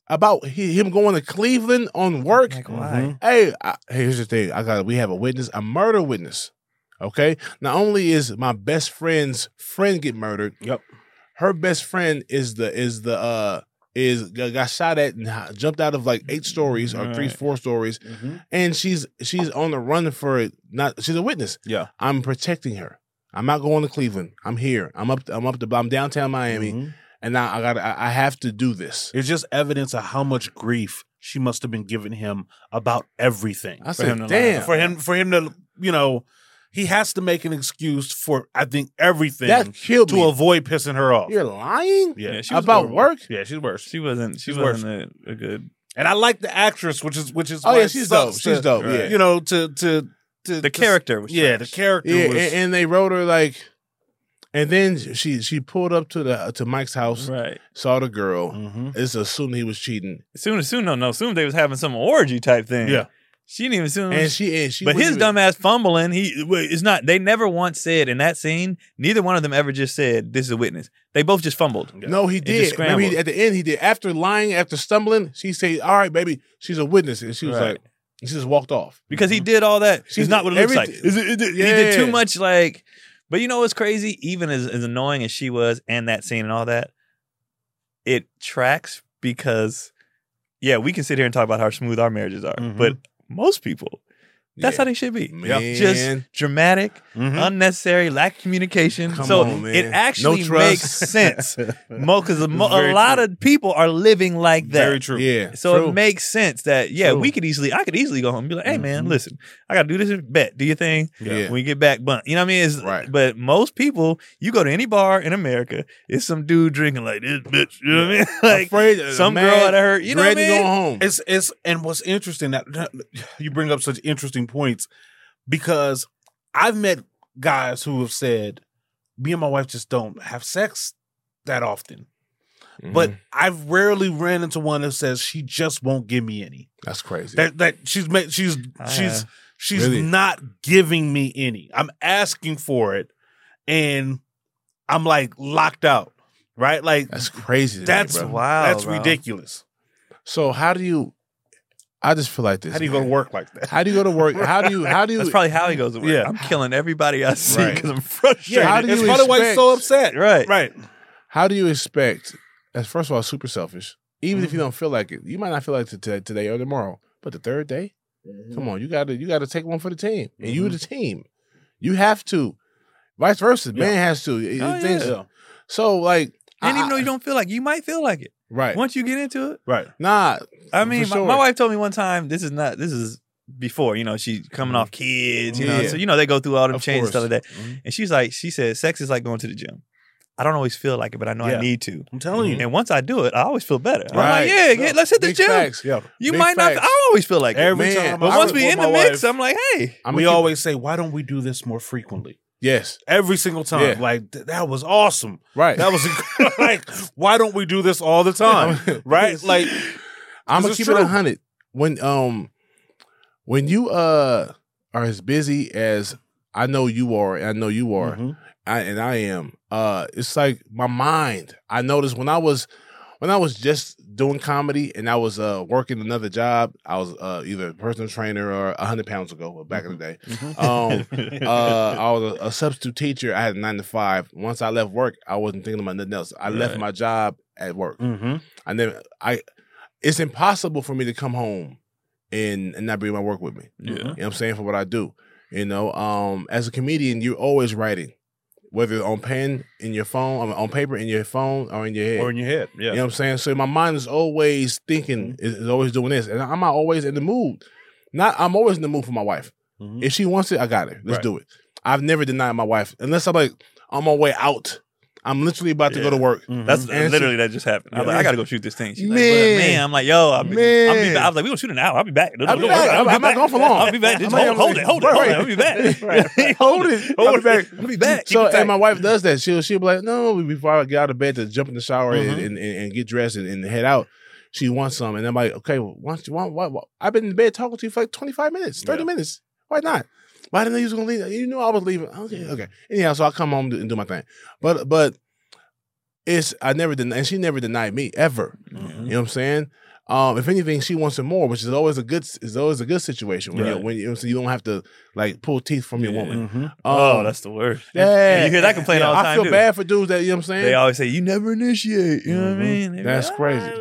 about he, him going to Cleveland on work. Like, why? Hey, I, here's the thing. I got. We have a witness, a murder witness. Okay. Not only is my best friend's friend get murdered. Yep. Her best friend is the is the uh is got shot at and jumped out of like eight stories or three, Right. four stories, Mm-hmm. and she's she's on the run for it. Not she's a witness. Yeah. I'm protecting her. I'm not going to Cleveland. I'm here. I'm up. I'm up. To, I'm downtown Miami, Mhm. and now I got. I, I have to do this. It's just evidence of how much grief she must have been giving him about everything. I For him said, to damn. lie. For him, for him to, you know, he has to make an excuse for I think everything That killed to me. avoid pissing her off. You're lying. Yeah. Yeah, she was About horrible. work. Yeah, she's worse. She wasn't. She She's wasn't a, a good. And I like the actress, which is which is Oh why yeah, it she's sucks dope. She's to, dope. Right. Yeah. You know, to to to The to- character was yeah, trash. the character Yeah, was. and, and they wrote her like, and then she she pulled up to the to Mike's house, Right. saw the girl. Mhm. It's assumed he was cheating, Soon as soon no no soon they was having some orgy type thing. Yeah. She didn't even assume. and she and she. but wouldn't his even- dumbass fumbling, he wait, it's not. They never once said in that scene. Neither one of them ever just said, "This is a witness." They both just fumbled. No, he just did. Remember, he, scrambled. at the end, he did. After lying, after stumbling, she said, "All right, baby, she's a witness," and she was Right. like, she just walked off. Because he did all that. She's- It's not what it looks like. everything- Is it- is it- He did too Yeah. much. Like, but you know what's crazy? Even as, as annoying as she was, and that scene and all that, it tracks because, yeah, we can sit here and talk about how smooth our marriages are, Mhm. but most people, that's Yeah. how they should be. Man. Just dramatic, Mhm. unnecessary, lack of communication. Come so on, man. it actually No trust. makes sense. Mo, because a, mo- a Very lot true. of people are living like that. Very true. Yeah. So true. it makes sense that yeah, True. we could easily, I could easily go home and be like, hey man, Mhm. listen, I got to do this. Bet, do your thing. Yeah. When you get back, but you know what I mean? It's, Right. But most people, you go to any bar in America, it's some dude drinking like this bitch. You know what I mean? Like Afraid, uh, some mad, girl at her. You know what I dreading mean? going home. It's it's and what's interesting that you bring up such interesting points because I've met guys who have said, me and my wife just don't have sex that often. But I've rarely ran into one that says she just won't give me any. That's crazy. That that she's made she's I she's have. she's Really? not giving me any. I'm asking for it and I'm like locked out. Right? Like That's crazy. to me, that's bro. Wow, that's bro. ridiculous. So how do you? I just feel like this. How do you go man. to work like that? How do you go to work? How do you? How do you? That's probably how he goes to work. Yeah. I'm killing everybody I see Right. because I'm frustrated. Yeah, How do it's you probably why he's expect- so upset. Right. Right. How do you expect? As first of all, super selfish. Even Mm-hmm. if you don't feel like it, you might not feel like it t- today or tomorrow, but the third day, Mm-hmm. come on, you got to you got to take one for the team, and you the team. You have to. Vice versa, man has to. It- Oh, things- yeah. So like, And I- even though you don't feel like it, you might feel like it. right, Once you get into it. Right. nah. I mean, for my, sure. my wife told me one time, this is not, this is before, you know, she coming off kids, you know, Mm-hmm. Yeah. so, you know, they go through all them Of changes course. stuff like that. And she's like, she said, sex is like going to the gym. I don't always feel like it, but I know Yeah. I need to. I'm telling you. And once I do it, I always feel better. I'm Right. like, yeah, yeah, let's hit the Big gym. facts. Yeah. You Big might not, facts. I don't always feel like it. Every Man, time But I once was we with in the my mix, wife, I'm like, hey. I'm we gonna keep- always say, why don't we do this more frequently? yes, Every single time. Yeah. Like, th- that was awesome. right. That was like, why don't we do this all the time? Right? Like, I'm gonna it's keep true. it a hundred. When um, when you uh are as busy as I know you are, and I know you are, Mhm. I, and I am. Uh, it's like my mind. I noticed when I was when I was just doing comedy and I was uh working another job. I was uh either a personal trainer or a hundred pounds ago, back in the day. Um, uh, I was a, a substitute teacher. I had a nine to five. Once I left work, I wasn't thinking about nothing else. I left Right. my job at work. Mm-hmm. I never. I. It's impossible for me to come home and and not bring my work with me. Yeah. You know what I'm saying? For what I do. You know, um, as a comedian, you're always writing, whether on pen, in your phone, on, on paper, in your phone, or in your head. Or in your head. Yeah. You know what I'm saying? So my mind is always thinking, is, is always doing this, and I'm not always in the mood. Not, I'm always in the mood for my wife. Mhm. If she wants it, I got her. Let's Right. do it. I've never denied my wife unless I'm like on my way out. I'm literally about to go to Yeah. work. Mhm. That's And literally that just happened. I was Yeah. like, I gotta go shoot this thing. She's like, Man. man. man, I'm like, yo, I'll be, I'll be Man. back. I was like, we gonna shoot an hour. I'll be back. I'll be back. I'm- I'm not going for long. I'll be back. Just I'm hold, like- hold it, hold it, Right, hold it. right. I'll be back. Right. Hold it. I'll be back. I'll be back. So, Keep it and my tight. wife does that. She'll she'll be like, no, before I get out of bed to jump in the shower Mhm. and, and, and get dressed and, and head out, she wants some. And I'm like, okay, well, why don't you want what, what? I've been in bed talking to you for like twenty-five minutes, thirty Yeah. minutes. Why not? Why didn't I was gonna leave? You knew I was leaving. Okay, okay. Anyhow, so I come home and do my thing. But but it's I never denied, and she never denied me ever. Mhm. You know what I'm saying? Um, if anything, she wants it more, which is always a good is always a good situation when Right. you when you so you don't have to like pull teeth from your woman. Mm-hmm. Um, Oh, that's the worst. yeah. You hear that complaint yeah, all the I time, feel too. bad for dudes that you know what I'm saying. They always say, you never initiate. You know what I mean? They be That's like, crazy.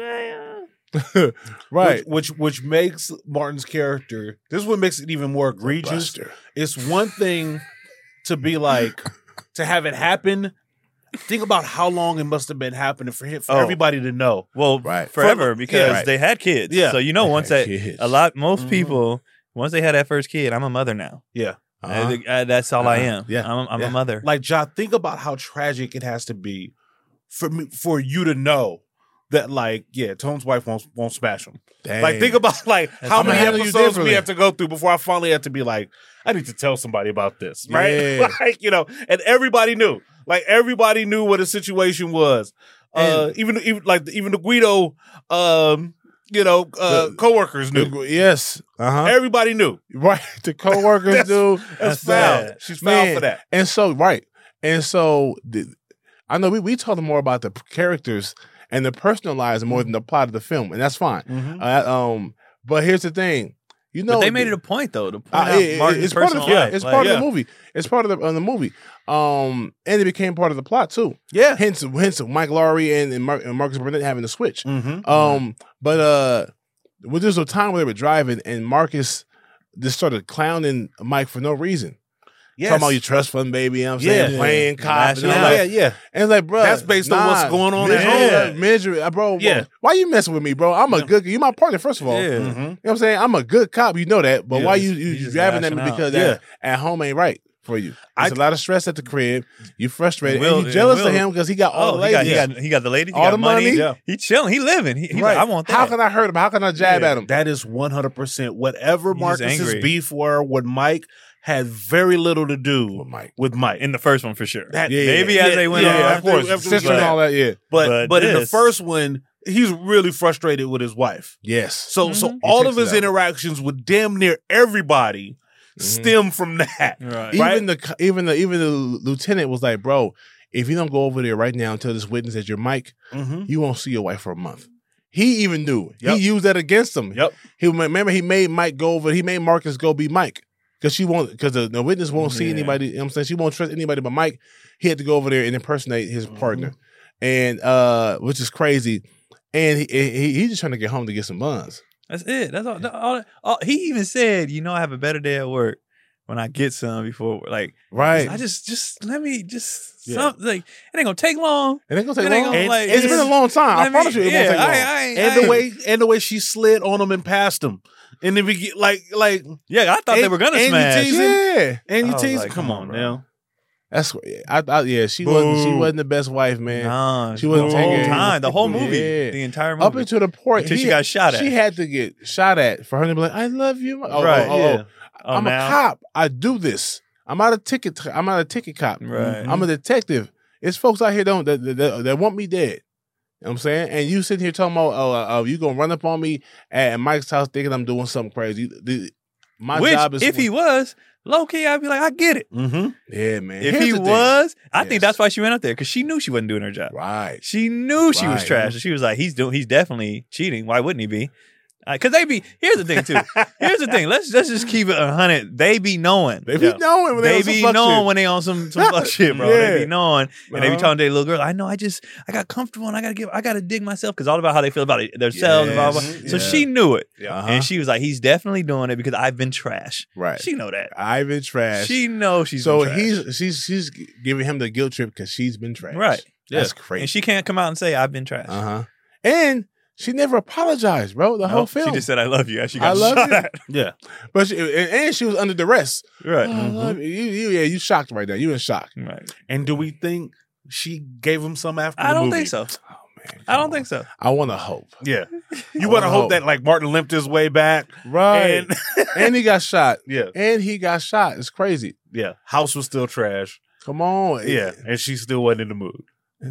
"Oh, right. Which, which which makes Martin's character. This is what makes it even more egregious. Buster. It's one thing to be like to have it happen. Think about how long it must have been happening for him for Oh. everybody to know. Well, Right. forever For- because yeah, right. they had kids. Yeah. So you know, They once had that kids. a lot, most Mhm. people once they had that first kid, I'm a mother now. Yeah. Uh-huh. Uh, uh, that's all I Uh-huh. am. Yeah. I'm, I'm Yeah. a mother. Like, Ja, think about how tragic it has to be for me for you to know that, like, yeah, Tone's wife won't won't smash him. Dang. Like, think about like That's how I'ma many handle you episodes we differently. have to go through before I finally had to be like, I need to tell somebody about this, right? Yeah. Like, you know, and everybody knew, like, everybody knew what the situation was. Uh, even even like even the Guido, um, you know, uh, The- coworkers knew. Yes. Uh huh. Everybody knew. Right. The coworkers That's- do. That's That's foul. bad. She's foul Man. for that. And so, right. And so, the, I know we, we talked more about the characters and the personal lives more than the plot of the film, and that's fine. Mhm. Uh, um, but here's the thing. You know, but they made it a point though to point Uh, out it- Martin's it's part of personal the, yeah, life. it's Like, part of yeah. the movie. It's part of the, of the movie. Um, and it became part of the plot too. Yeah. Hence, hence Mike Lowry and, and, Mar- and Marcus Burnett having to switch. Mm-hmm. Um, but uh, well, there was a time where they were driving, and Marcus just started clowning Mike for no reason. Yes. Talking about your trust fund, baby. You know what I'm saying? Yeah. Playing Yeah. cop. And, Yeah, I'm yeah, like, yeah. and it's like, bro, That's based on what's going on at Misery, home. uh, misery, uh, bro. Yeah. Why you messing with me, bro? I'm a Yeah. good. You my partner, first of all. Yeah. You Mm-hmm. know what I'm saying? I'm a good cop. You know that. But Yeah, why he's- you you, he's you just grabbing at me lashing out. because Yeah. that at home ain't right for you? I- It's a lot of stress at the crib. You frustrated. Will- and you jealous Will- of him because he got all Oh, the he got, ladies. he got he got the ladies, he All got the money. money. Yeah. He chilling, he living. He, he's Right. like, I want that. How can I hurt him? How can I jab at him? That is one hundred percent. Whatever He's just Marcus's angry. beef were with Mike had very little to do With Mike. with Mike. in the first one for sure. That- Yeah, Maybe yeah, as they went yeah, on, Yeah, of after- course. after we Sister and got- all that. Yeah. But But but in the this- first one, he's really frustrated with his wife. Yes. So so Mhm. all He of takes his it out. interactions with damn near everybody stem from that. Right. Even right? the co- even the even the lieutenant was like, bro, if you don't go over there right now and tell this witness that you're Mike, Mm-hmm. you won't see your wife for a month. He even knew. Yep. He used that against him. Yep. He remember he made Mike go over. He made Marcus go be Mike because she won't because the, the witness won't see Yeah. anybody. You know what I'm saying, she won't trust anybody but Mike. He had to go over there and impersonate his Mm-hmm. partner, and uh, which is crazy. And he, he he's just trying to get home to get some buns. That's it. That's all, all, all. He even said, you know, I have a better day at work when I get some before. Like, Right. I just, just let me, just Yeah. something. Like, it ain't gonna take long. It ain't gonna take It ain't long. gonna, And- like, It's been a long time. I let promise me- you, it yeah, won't take long. I, I, ain't- And I the ain't- way and the way she slid on him and passed him. And then we get like like yeah, I thought they and- were gonna and you smash. tease him. yeah, and you I was tease like, come, come on on, bro. now. that's I, I yeah. She wasn't she Boo. wasn't the best wife, man. Nah, She wasn't the whole taking- time, the whole movie, Yeah. the entire movie. Up until the point Until she he- got shot at. She had to get shot at for her to be like, "I love you." Oh, Right, oh, oh, yeah. oh. I'm now? a cop. I do this. I'm not a ticket. I'm not a ticket cop. Right. I'm a detective. It's folks out here don't that, that, that want me dead. You know what I'm saying? And you sitting here talking about, oh, uh, oh, you gonna run up on me at Mike's house thinking I'm doing something crazy. The, my Which, job is if he was low key, I'd be like, I get it. Mm-hmm. yeah, man. If Here's he the thing. was, I Yes. think that's why she went up there because she knew she wasn't doing her job. right, She knew she was Right. trash. She was like, he's doing, he's definitely cheating. Why wouldn't he be? Because they be. Here's the thing too. Here's the thing. Let's let's just keep it a hundred. They be knowing. they be Yeah. knowing when they, They on some be fuck knowing shit. when they on some some fuck shit, bro. Yeah. They be knowing, and they be Uh-huh. talking to their little girl. I know. I just I got comfortable, and I gotta give. I gotta dig myself because all about how they feel about it themselves. and blah, blah, blah. Yes. So Yeah. she knew it, Uh-huh. and she was like, "He's definitely doing it because I've been trash." right. She know that. Ivan trash. She knows she's so been trash. he's she's she's giving him the guilt trip because she's been trash. right, That's Yeah. crazy. and she can't come out and say I've been trash. uh huh. And she never apologized, bro. The whole Nope, film. She just said I love you as she I got love shot you. at. Yeah. but she, and, and she was under duress. Right, Oh, I love you. You, you. Yeah, you shocked right now. You in shock. right. And do we think she gave him some after I the don't movie? think so. Oh man. I don't think so. I want to hope. Yeah. You want to Oh. hope that like Martin limped his way back. Right. And And he got shot. yeah. And he got shot. It's crazy. Yeah. House was still trash. Come on. Yeah. And she still wasn't in the mood.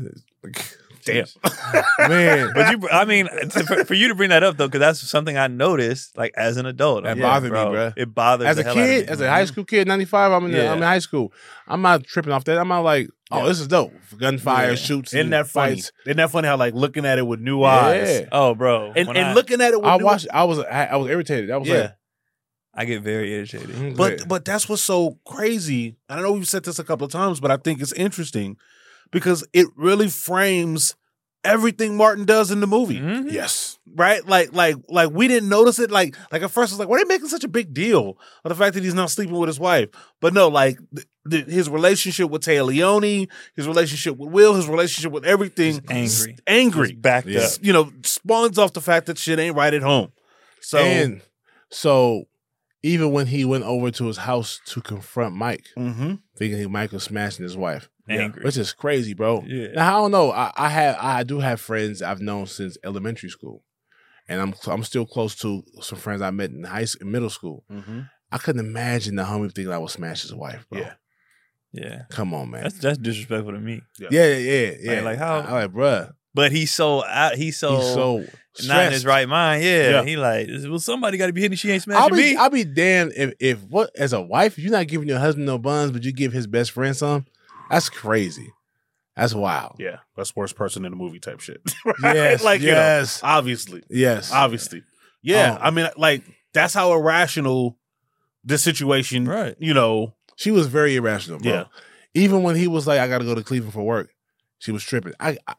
Damn. Man. But you, I mean, to, for, for you to bring that up though, because that's something I noticed, like as an adult. That I'm bothered like, me, bro, bruh. It bothers as the a hell out of kid, me. as a high school kid, ninety-five, I'm in, the, Yeah. I'm in high school. I'm not tripping off that. I'm not like, Oh, this is dope. Gunfire, Yeah. shoots, Isn't and that funny? fights. Isn't that funny how like looking at it with new eyes Yeah. Oh, bro. and, when and I, looking at it with I new watched. I was. I, I was irritated. I was yeah. like, I get very irritated. mm, But great. but that's what's so crazy. I know we've said this a couple of times, but I think it's interesting because it really frames everything Martin does in the movie. Mhm. yes, Right? Like like like we didn't notice it. Like like at first it's like, why are they making such a big deal of the fact that he's not sleeping with his wife? But no, like th- th- his relationship with Taya Leone, his relationship with Will, his relationship with everything, He's angry. s- angry, He's backed Yeah. up. you know, spawns off the fact that shit ain't right at home. So and so even when he went over to his house to confront Mike, mhm. thinking he Mike was smashing his wife, Angry. which is crazy, bro. Yeah. Now I don't know. I, I have. I do have friends I've known since elementary school, and I'm I'm still close to some friends I met in high school, in middle school. Mhm. I couldn't imagine the homie thinking I would smash his wife, bro. Yeah. Yeah. Come on, man. That's that's disrespectful to me. yeah, yeah, yeah, yeah. Like- like how- I, I like, bruh. But he's so out. He's so, He's so not in his stressed. right mind. Yeah. Yeah. He like, well, somebody got to be hitting. She ain't I'll smashing be, me. I'll be damned if, if what as a wife, you're not giving your husband no buns, but you give his best friend some. That's crazy. That's wild. Yeah, that's worst person in the movie type shit. Yes, like yes. you know, obviously, Yes. obviously, yeah. Um, I mean, like that's how irrational this situation, Right. You know, She was very irrational, bro. Yeah. Even when he was like, I got to go to Cleveland for work, she was tripping. I, I,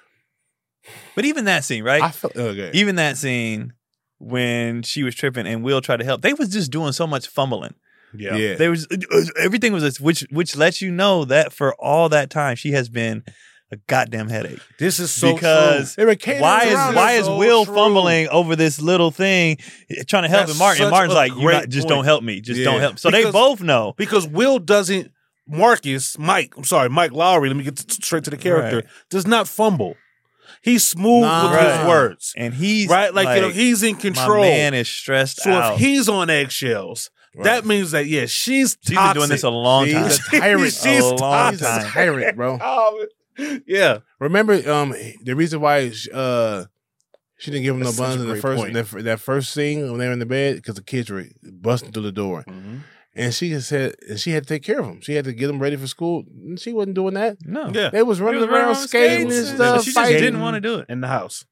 But even that scene, right? I felt okay. even that scene when she was tripping and Will tried to help, they was just doing so much fumbling. yeah, yeah. There was everything was which which lets you know that for all that time she has been a goddamn headache. This is so because They were catering why is around why it. is so Will true. fumbling over this little thing, trying to help That's and Martin? And such Martin's a like, you great not, just point. don't help me, just Yeah. don't help. So they Because- both know. because Will doesn't. Marcus, Mike, I'm sorry, Mike Lowry. Let me get t- straight to the character. Right. Does not fumble. He's smooth Nah. with Right. his words, And he's right? Like, you know, like, he's in my control. man is stressed So out. if he's on eggshells, Right. that means that yeah, she's She's toxic. been doing this a long She's time. a tyrant. She's A long toxic. He's a time. tyrant, bro. Oh, yeah, Remember, um, the reason why uh, she didn't give him That's no such buns a in the great first point. that, that first scene when they were in the bed because the kids were busting through the door, and she had said and she had to take care of them. She had to get them ready for school. And she wasn't doing that. No. yeah. They was running was running around around skating skating and and stuff. she just fighting. didn't want to do it. in the house.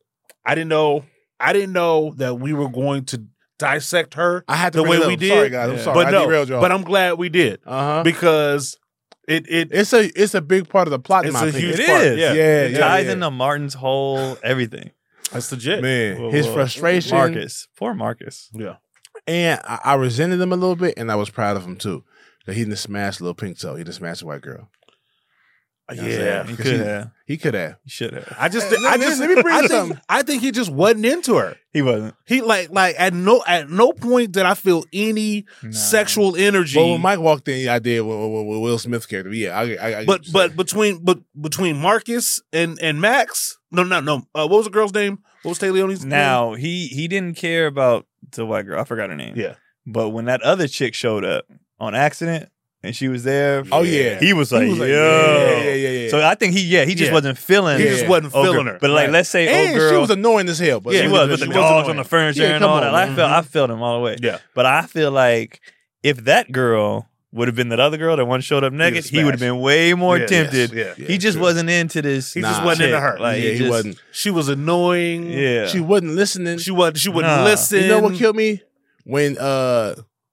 I didn't know. I didn't know that we were going to dissect her I had to the bring way it we up. did. Sorry, guys. I'm Yeah. sorry. but I no, derailed y'all. but I'm glad we did uh huh. because it it It's a it's a big part of the plot. in It's my a opinion. huge It part. is. Yeah, Yeah, It yeah, ties yeah. into Martin's whole everything. that's legit. Man, Whoa, his whoa. frustration, Marcus. Poor Marcus. Yeah, and I, I resented him a little bit, and I was proud of him too. That he didn't smash little pink toe. He didn't smash a white girl. You know what I'm yeah. saying? He 'Cause could he- have. He could have. He should have. I just, Hey, I let me- just, let me bring I you think, something. I think he just wasn't into her. He wasn't. He like, like at no, at no point did I feel any Nah. sexual energy. Well, when Mike walked in, I did with, with, with Will Smith's character. Yeah, I, I, I but get but between but between Marcus and and Max, no, no, no. Uh, what was the girl's name? What was Taylor Leone's name? Now he he didn't care about the white girl. I forgot her name. Yeah. But when that other chick showed up on accident and she was there, Oh, yeah. he was like, He was like, yo. yeah, yeah, yeah, yeah. So I think he yeah he just Yeah. wasn't feeling. he Yeah. just wasn't old feeling girl. her. But like Right. let's say and old girl, she was annoying as hell. But Yeah, she it was was- with she the was dogs annoying. on the furniture Yeah, and come all on, that. I man. felt I felt him all the way. Yeah. But I feel like if that girl would have been that other girl that one showed up naked, he would have smashed. been way more Yeah, tempted. yes, yeah. he just true. wasn't into this. He just Nah. wasn't into chick. her. Like, yeah, he just- wasn't. She was annoying. Yeah. She wasn't listening. She was. She wouldn't Nah. listen. You know what killed me? When uh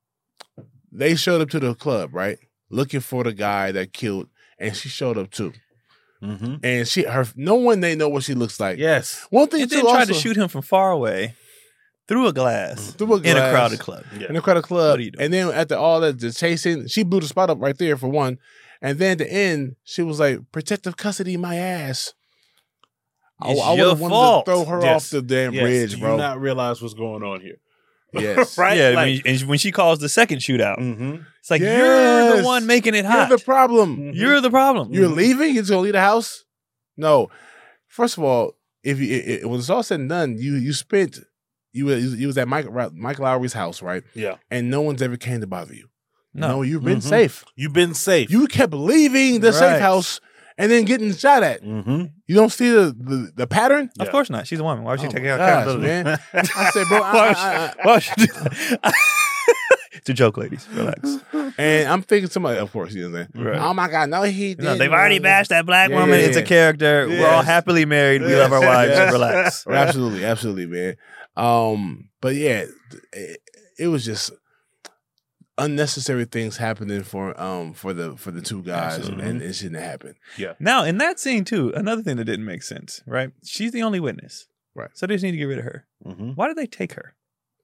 they showed up to the club, right? Looking for the guy that killed, and she showed up too. Mm-hmm. And she her no one they know what she looks like. Yes. One thing and too, then tried also, to shoot him from far away through a glass, through a in a glass. crowded club. Yeah. in the crowded club. What are you doing? And then after all that, the chasing, she blew the spot up right there for one. And then at the end, she was like, "Protective custody, my ass." I, It's I would your have wanted fault. to throw her Yes. off the damn Yes. bridge, Do bro. you not realize what's going on here? Yes, Right? Yeah, Like- when, and when she calls the second shootout, Mm-hmm. it's like you're Yes. the one making it You're hot. the problem. You're the problem. You're leaving. You're just gonna leave the house. No, first of all, if you it, it, when it's all said and done, you you spent you was you was at Mike Mike Lowry's house, right? Yeah. And no one's ever came to bother you. No. No, you've been Mhm. safe. You've been safe. You kept leaving the Right. safe house and then getting shot at. Mm-hmm. You don't see the the, the pattern. Of Yeah. course not. She's a woman. Why would she Oh take my care of gosh, accountability? man. I said, bro, I, Why I, would I, I, she- why would she do that? It's a joke, ladies. Relax. And I'm thinking somebody, of course, you know what I'm saying? Right. Oh my God, no, he did. No, they've already bashed that black Yeah, woman. yeah, It's a yeah. character. We're all Yes. happily married. We Yes. love our wives. Yes. Relax. Absolutely, absolutely, man. Um, but yeah, it, it was just unnecessary things happening for um for the for the two guys, Absolutely. and it shouldn't happen. Now, in that scene, too, another thing that didn't make sense, right? She's the only witness. Right. So they just need to get rid of her. Mm-hmm. Why did they take her?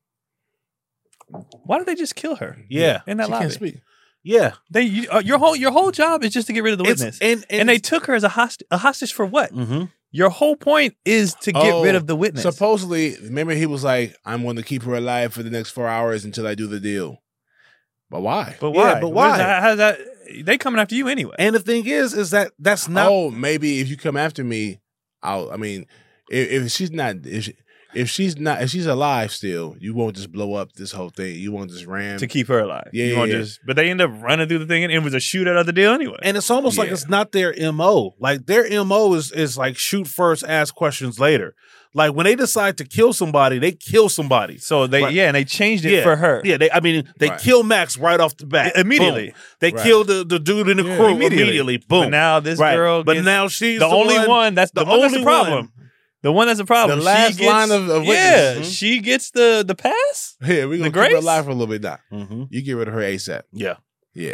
Why did they just kill her? Yeah. In that She lobby. can't speak. Yeah. They you, uh, your whole your whole job is just to get rid of the It's- witness. and- and and they it's- took her as a hostage. A hostage for what? Mm-hmm. Your whole point is to get Oh, rid of the witness. Supposedly, remember he was like, "I'm going to keep her alive for the next four hours until I do the deal." But why? but Yeah, why? but What is why? that- how's that? They coming after you anyway. And the thing is, is that that's not. oh, maybe if you come after me, I'll. I mean, if, if she's not, if she, if she's not, if she's alive still, you won't just blow up this whole thing. You won't just ram. to keep her alive. Yeah, You yeah, won't yeah. just, but they end up running through the thing, and it was a shootout of the deal anyway. And it's almost like Yeah. it's not their M O. Like their M O is is like shoot first, ask questions later. Like when they decide to kill somebody, they kill somebody. so they, Right. yeah, and they changed it Yeah. for her. Yeah, they I mean they Right. kill Max right off the bat. Immediately. Boom. They Right. kill the, the dude in the Yeah. crew Immediately. immediately. Boom. But now this Right. girl, But gets- now she's the, the only one- one. That's the, the one that's the only problem. one. The one that's the problem. The She last gets- line of- of yeah, witness. she gets the the pass. Yeah, we're gonna The keep her grace? alive for a little bit now. Mm-hmm. You get rid of her ASAP. Yeah. Yeah.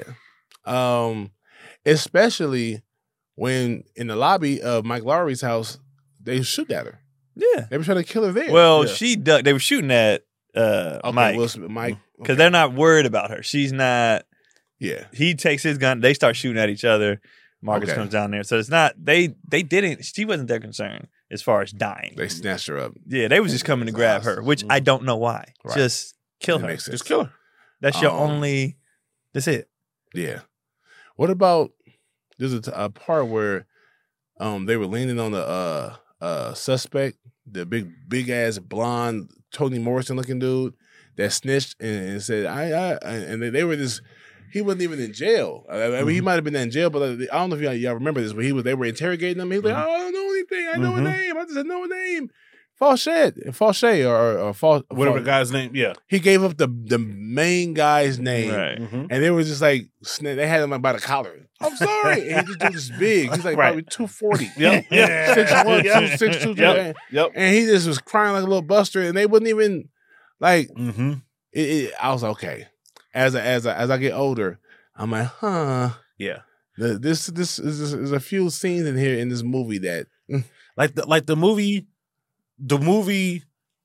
Um, especially when in the lobby of Mike Lowry's house, they shoot at her. Yeah. They were trying to kill her there. Well, Yeah. she ducked. They were shooting at uh, okay, Mike Will Smith, Mike, because okay. they're not worried about her. She's not. Yeah. He takes his gun. They start shooting at each other. Marcus Okay. comes down there. So it's not they. They didn't. She wasn't their concern as far as dying. They snatched her up. Yeah, they was just coming to grab her, which I don't know why. Right. Just kill That her. makes sense. Just kill her. That's your Um, only. That's it. Yeah. What about there's a, t- a part where um they were leaning on the uh uh suspect, the big big ass blonde Toni Morrison looking dude that snitched and, and said I I and they, they were just he wasn't even in jail. I, I mean, he might have been in jail, but I don't know if y'all, y'all remember this. But he was they were interrogating him. He was like, "Oh, I don't know anything. I know Mhm. a name. I just know a name." Fauchet, Fauchet, or or, or Fa- Whatever Fa- the guy's name. Yeah. He gave up the the main guy's name. Right. Mm-hmm. And they were just like, sna- they had him like by the collar. I'm sorry. And he just do this big. He's like Right. probably two forty. Yep. Yeah. six one, Yep. two, six two, Yep. Yep. And he just was crying like a little buster. And they wouldn't even, like, Mm-hmm. it, it, I was like, okay. As I, as, I, as I get older, I'm like, huh. Yeah. The, this this is there's a few scenes in here in this movie that, Like the like the movie, the movie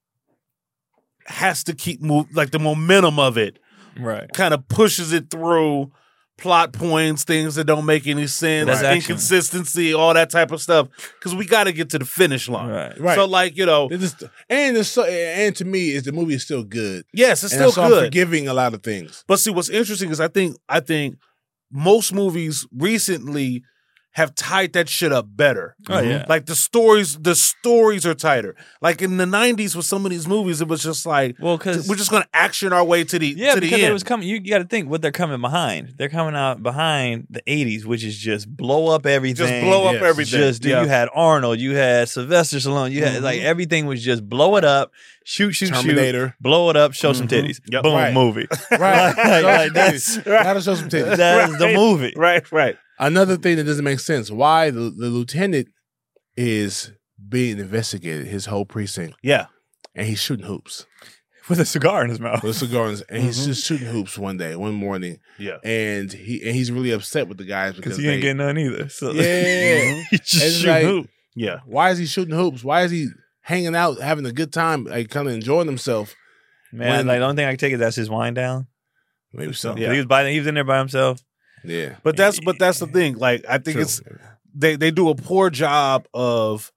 has to keep move like the momentum of it Right. kind of pushes it through plot points, things that don't make any sense, That's action. inconsistency, all that type of stuff. Because we got to get to the finish line. Right. Right. So like you know, they just, and it's so, and to me, is the movie is still good. yes, it's And still so I'm good. forgiving a lot of things. But see, what's interesting is I think I think most movies recently have tied that shit up better. Oh, yeah. Like the stories, the stories are tighter. Like in the nineties with some of these movies, it was just like, Well, because we're just gonna action our way to the yeah, to the because end. it was coming. You got to think what they're coming behind. They're coming out behind the eighties, which is just blow up everything. just blow up Yes. everything. Just dude, Yeah. you had Arnold, you had Sylvester Stallone, you had Mhm. like everything was just blow it up, shoot, shoot, Terminator. shoot, blow it up, show some Mhm. titties, Yep. boom, Right. movie. Right. like, like, that's Gotta show some titties. that's the Right. movie. right, right. Another thing that doesn't make sense: why the, the lieutenant is being investigated, his whole precinct, Yeah. and he's shooting hoops With a cigar in his mouth. with cigars, and he's Mhm. just shooting hoops one day, one morning, Yeah. and he and he's really upset with the guys because Because he ain't they- getting none either. So Yeah. he just It's shoot like- hoop. Yeah. Why is he shooting hoops? Why is he hanging out, having a good time, like kind of enjoying himself? Man, when- like the only thing I can take is that's his wind down. Maybe so. 'Cause Yeah, He was by, he was in there by himself. yeah. But that's but that's the thing. Like I think True. it's they they do a poor job of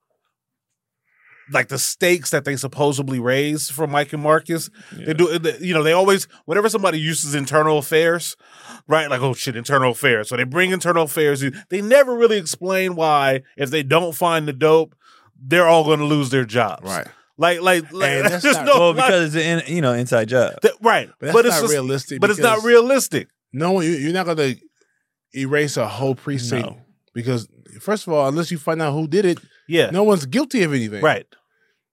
like the stakes that they supposedly raise for Mike and Marcus. They do, they- you know, they always whenever somebody uses internal affairs, right? Like oh shit, internal affairs. So they bring internal affairs. in. They never really explain why if they don't find the dope, they're all going to lose their jobs. Right. Like like, like And that's there's not- no Well, like- because it's an, you know, inside job. that- right. But that's but it's not just- realistic. But it's not because realistic. No one, you, you're not going to erase a whole precinct No. because, first of all, unless you find out who did it, Yeah. no one's guilty of anything. Right.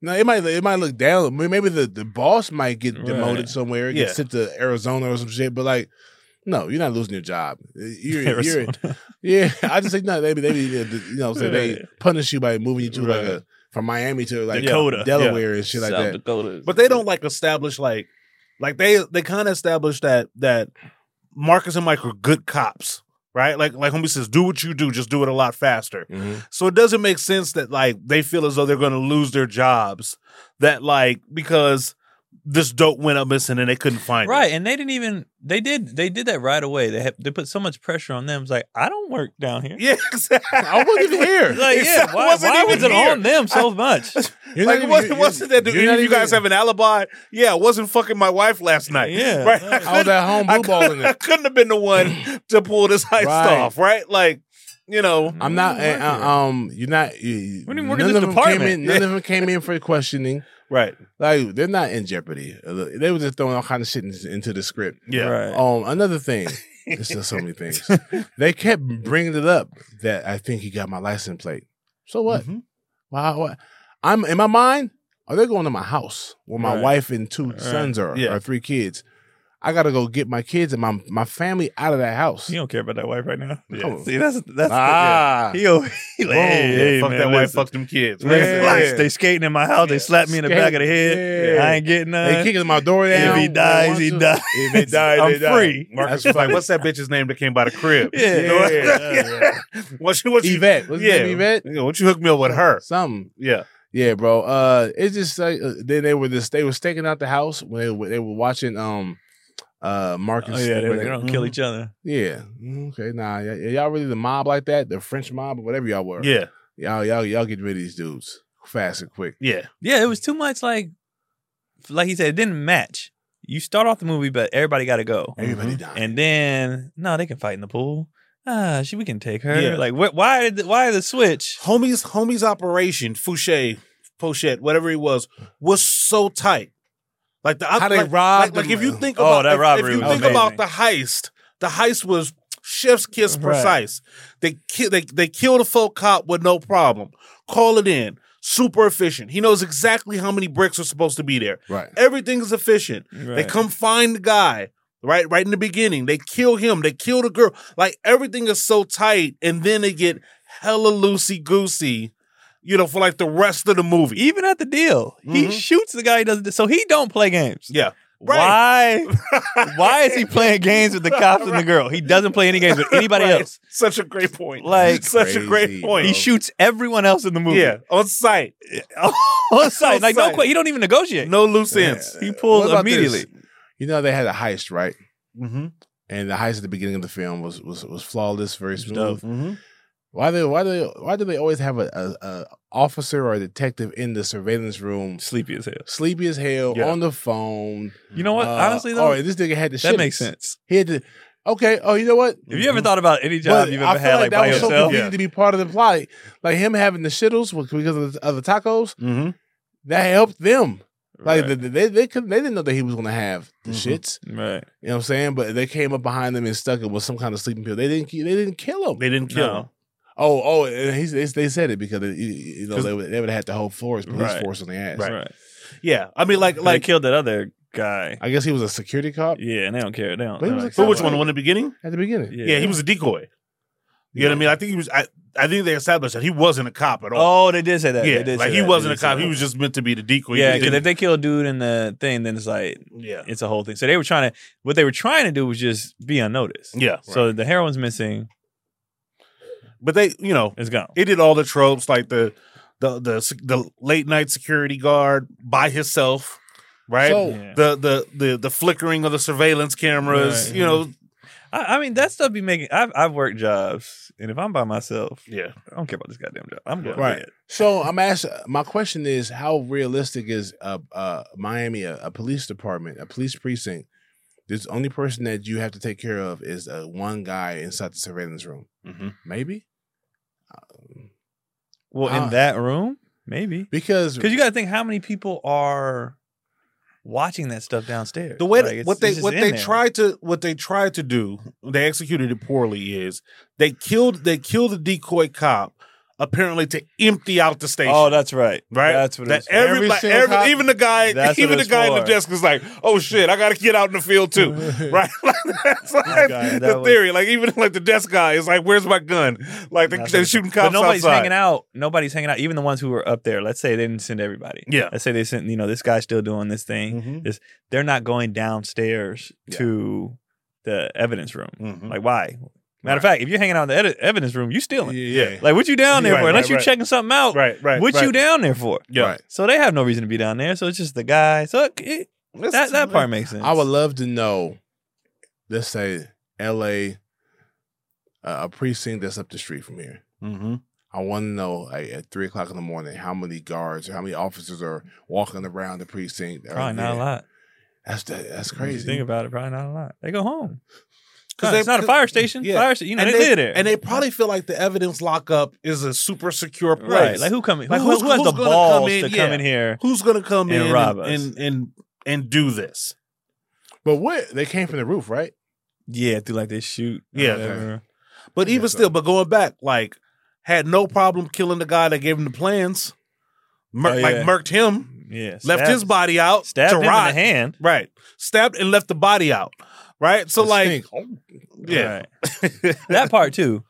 No, it might it might look down. Maybe the, the boss might get Right. demoted somewhere, get Yeah. sent to Arizona or some shit. But like, no, you're not losing your job. You're, you're Arizona. yeah. I just think no, maybe maybe you know, so they Right. punish you by moving you to like Right. a from Miami to like Dakota. Delaware and shit like South that. Dakota. But they don't like establish like like they they kind of establish that that Marcus and Mike are good cops, right? Like like homie says, do what you do, just do it a lot faster. Mhm. So it doesn't make sense that like they feel as though they're going to lose their jobs. That like because this dope went up missing and they couldn't find it. Right, and they didn't even they did they did that right away. They had, they put so much pressure on them. It's like I don't work down here. Yeah, exactly. I wasn't even here. Like It's- yeah, I why, wasn't why even was it here. on them so much? You're like, not what, even- what's you're- that? Do you're any not of you even- guys have an alibi? Yeah, I wasn't fucking my wife last night. Yeah. right. I was at home I blue balling I it. couldn't have been the one to pull this heist Right. off, right? Like, you know, I'm not. What are you Uh, working um, you're not. You, What do you work none in this of them came department? in. None of them came in for questioning. right? Like they're not in jeopardy. Uh, They were just throwing all kind of shit in- into the script. Yeah. Right. Um, another thing. There's just so many things. They kept bringing it up that I think he got my license plate. So what? Mhm. Wow. What? I'm in my mind. Are they going to my house where my Right. wife and two Right. sons are, Yeah. or three kids? I gotta go get my kids and my my family out of that house. You don't care about that wife right now. Yeah. See, that's that's Ah. the, yeah. he, over- he like, Boom. hey, Yeah, hey, fuck man, that wife, listen. fuck them kids. Yeah. Right? They, they skating in my house. They slapped me in the back of the head. Yeah. I ain't getting none. They kicking my door If down. he They dies, want he to. dies. If he dies, I'm they die. free. Marcus That's was like, funny. "What's that bitch's name that came by the crib?" Yeah. You know what? Yeah. What you, what you, Yvette. What's his yeah, name, Yvette? You know, what you hooked me up with her? Something. Yeah, Yeah, bro. Uh, it's just like uh, then they were just they were staking out the house when they were, they were watching um uh Marcus. Oh yeah, they, they don't kill Mhm. each other. Yeah. Okay. Nah. Y- y'all really the mob like that? The French mob or whatever y'all were. yeah, Y'all y'all y'all get rid of these dudes fast and quick. yeah. Yeah, it was too much. Like, like he said, it didn't match. You start off the movie, but everybody got to go, Everybody died. and then no, they can fight in the pool. Ah, she, we can take her. Yeah. Like, wh- why? Did the, why the switch? Homie's homie's operation, Fouché, Pochette, whatever he was, was so tight. Like the How they like, robbed like, like them. if you think Oh, about that if, robbery if you was think amazing. about the heist, the heist was chef's kiss Right. precise. They ki- they they killed a folk cop with no problem. Call it in. Super efficient. He knows exactly how many bricks are supposed to be there. Right. Everything is efficient. They Right. come find the guy, right? Right in the beginning. They kill him. They kill the girl. Like everything is so tight, and then they get hella loosey goosey, you know, for like the rest of the movie. Even at the deal, he Mhm. shoots the guy. He doesn't. So he don't play games. Yeah. Why? Why is he playing games with the cops and the girl? He doesn't play any games with anybody Right. else. Such a great point. Like, such a great crazy, point. He shoots everyone else in the movie. Yeah, on site. on site. Like no, site. que- he don't even negotiate. No loose ends. He pulls What about this? immediately. You know they had a heist, right? Mm-hmm. And the heist at the beginning of the film was was was flawless, very smooth. dope. Mm-hmm. Why they why they why do they always have a, a, a officer or a detective in the surveillance room, Sleepy as hell. sleepy as hell, Yeah. on the phone? You know what? Uh, Honestly, though, oh, this nigga had the that shit. makes sense. He had to. Okay. Oh, you know what? If you ever thought about any job But you've I ever feel had, like, that by was so yourself, convenient to be part of the plot, like him having the shittles with- because of the, of the tacos. Mm-hmm. That helped them. Like Right. the, they they couldn't they didn't know that he was gonna have the Mhm. shits. right? You know what I'm saying? But they came up behind him and stuck him with some kind of sleeping pill. They didn't they didn't kill him. They didn't kill No. him. Oh, oh, and he's, they, they said it because it, you you know 'Cause- they would, they would have had the whole force police Right. force on the ass. Right. Right. Yeah, I mean, like, Like like, they killed that other guy. I guess he was a security cop Yeah, and they don't care. They don't. But he they was don't a but cop. which one? The one in the beginning? at the beginning. Yeah. Yeah, he was a decoy. You know what I mean? I think he was. I, I think they established that he wasn't a cop at all. Oh, they did say that. yeah, They did like say he that. wasn't They a did say cop. that. He was just meant to be the decoy. Yeah, He because if didn't- they kill a dude in the thing, then it's like yeah, it's a whole thing. So they were trying to. What they were trying to do was just be unnoticed. yeah. So the heroine's missing. But they, you know, It's gone. it did all the tropes like the the the the late night security guard by himself, right? So- Yeah. the, the the the flickering of the surveillance cameras, Right. you know. I, I mean, that stuff be making. I've I've worked jobs, and if I'm by myself, Yeah, I don't care about this goddamn job. I'm going Right. to bed. So I'm asking. My question is, how realistic is uh, uh, Miami a, a police department, a police precinct? The only person that you have to take care of is uh, one guy inside the surveillance room. mm-hmm. Maybe Well, Uh, in that room, maybe because because you got to think how many people are watching that stuff downstairs. the way Like, that, it's- what they it's just what in they there. tried to what they tried to do, they executed it poorly. Is they killed they killed the decoy cop. apparently to empty out the station. Oh, that's right. Right, That's what that it's every, Every like, single every- cop- even the guy, That's even what the it's guy in the for. desk is like, "Oh shit, I got to get out in the field too." Right, like, that's like guy, the that was- theory. Like even like the desk guy is like, "Where's my gun?" Like they, That's they're what- shooting cops But nobody's outside. hanging out. Nobody's hanging out. Even the ones who were up there. Let's say they didn't send everybody. Yeah. Let's say they sent. You know, this guy's still doing this thing. Mhm. This, they're not going downstairs Yeah. to the evidence room. Mhm. Like why? Matter of fact, if you're hanging out in the edi- evidence room, you stealing. Yeah. Like what you down there Right, for? Unless right, you're right. checking something out. Right, right. What right. you down there for? Yeah. Right. So they have no reason to be down there. So it's just the guy. So it, it, It's- that that part makes sense. I would love to know, let's say L A, uh, a precinct that's up the street from here. Mm-hmm. I want to know like, at three o'clock in the morning how many guards or how many officers are walking around the precinct. that are Probably not a there. lot. That's that, that's When you crazy. think about it, probably not a lot. They go home. 'Cause No, they- it's not a fire station. Yeah. Fire station. You know, And they, live there. and they probably feel like the evidence lockup is a super secure place. right. Like who coming? Like, who, who's- who has who's the gonna come balls in? to come Yeah. in here? Who's gonna come And in rob and, us. and and and do this? But what they came from the roof, right? Yeah, through like this shoot. or Yeah. whatever. But even so. still, but going back, like had no problem killing the guy that gave him the plans. Mur- Oh, yeah. Like murked him, Yeah. left stabbed- his body out stabbed to him rot. in the hand. Right, stabbed and left the body out. Right, so The like, stink. Oh, yeah, Right. That part too.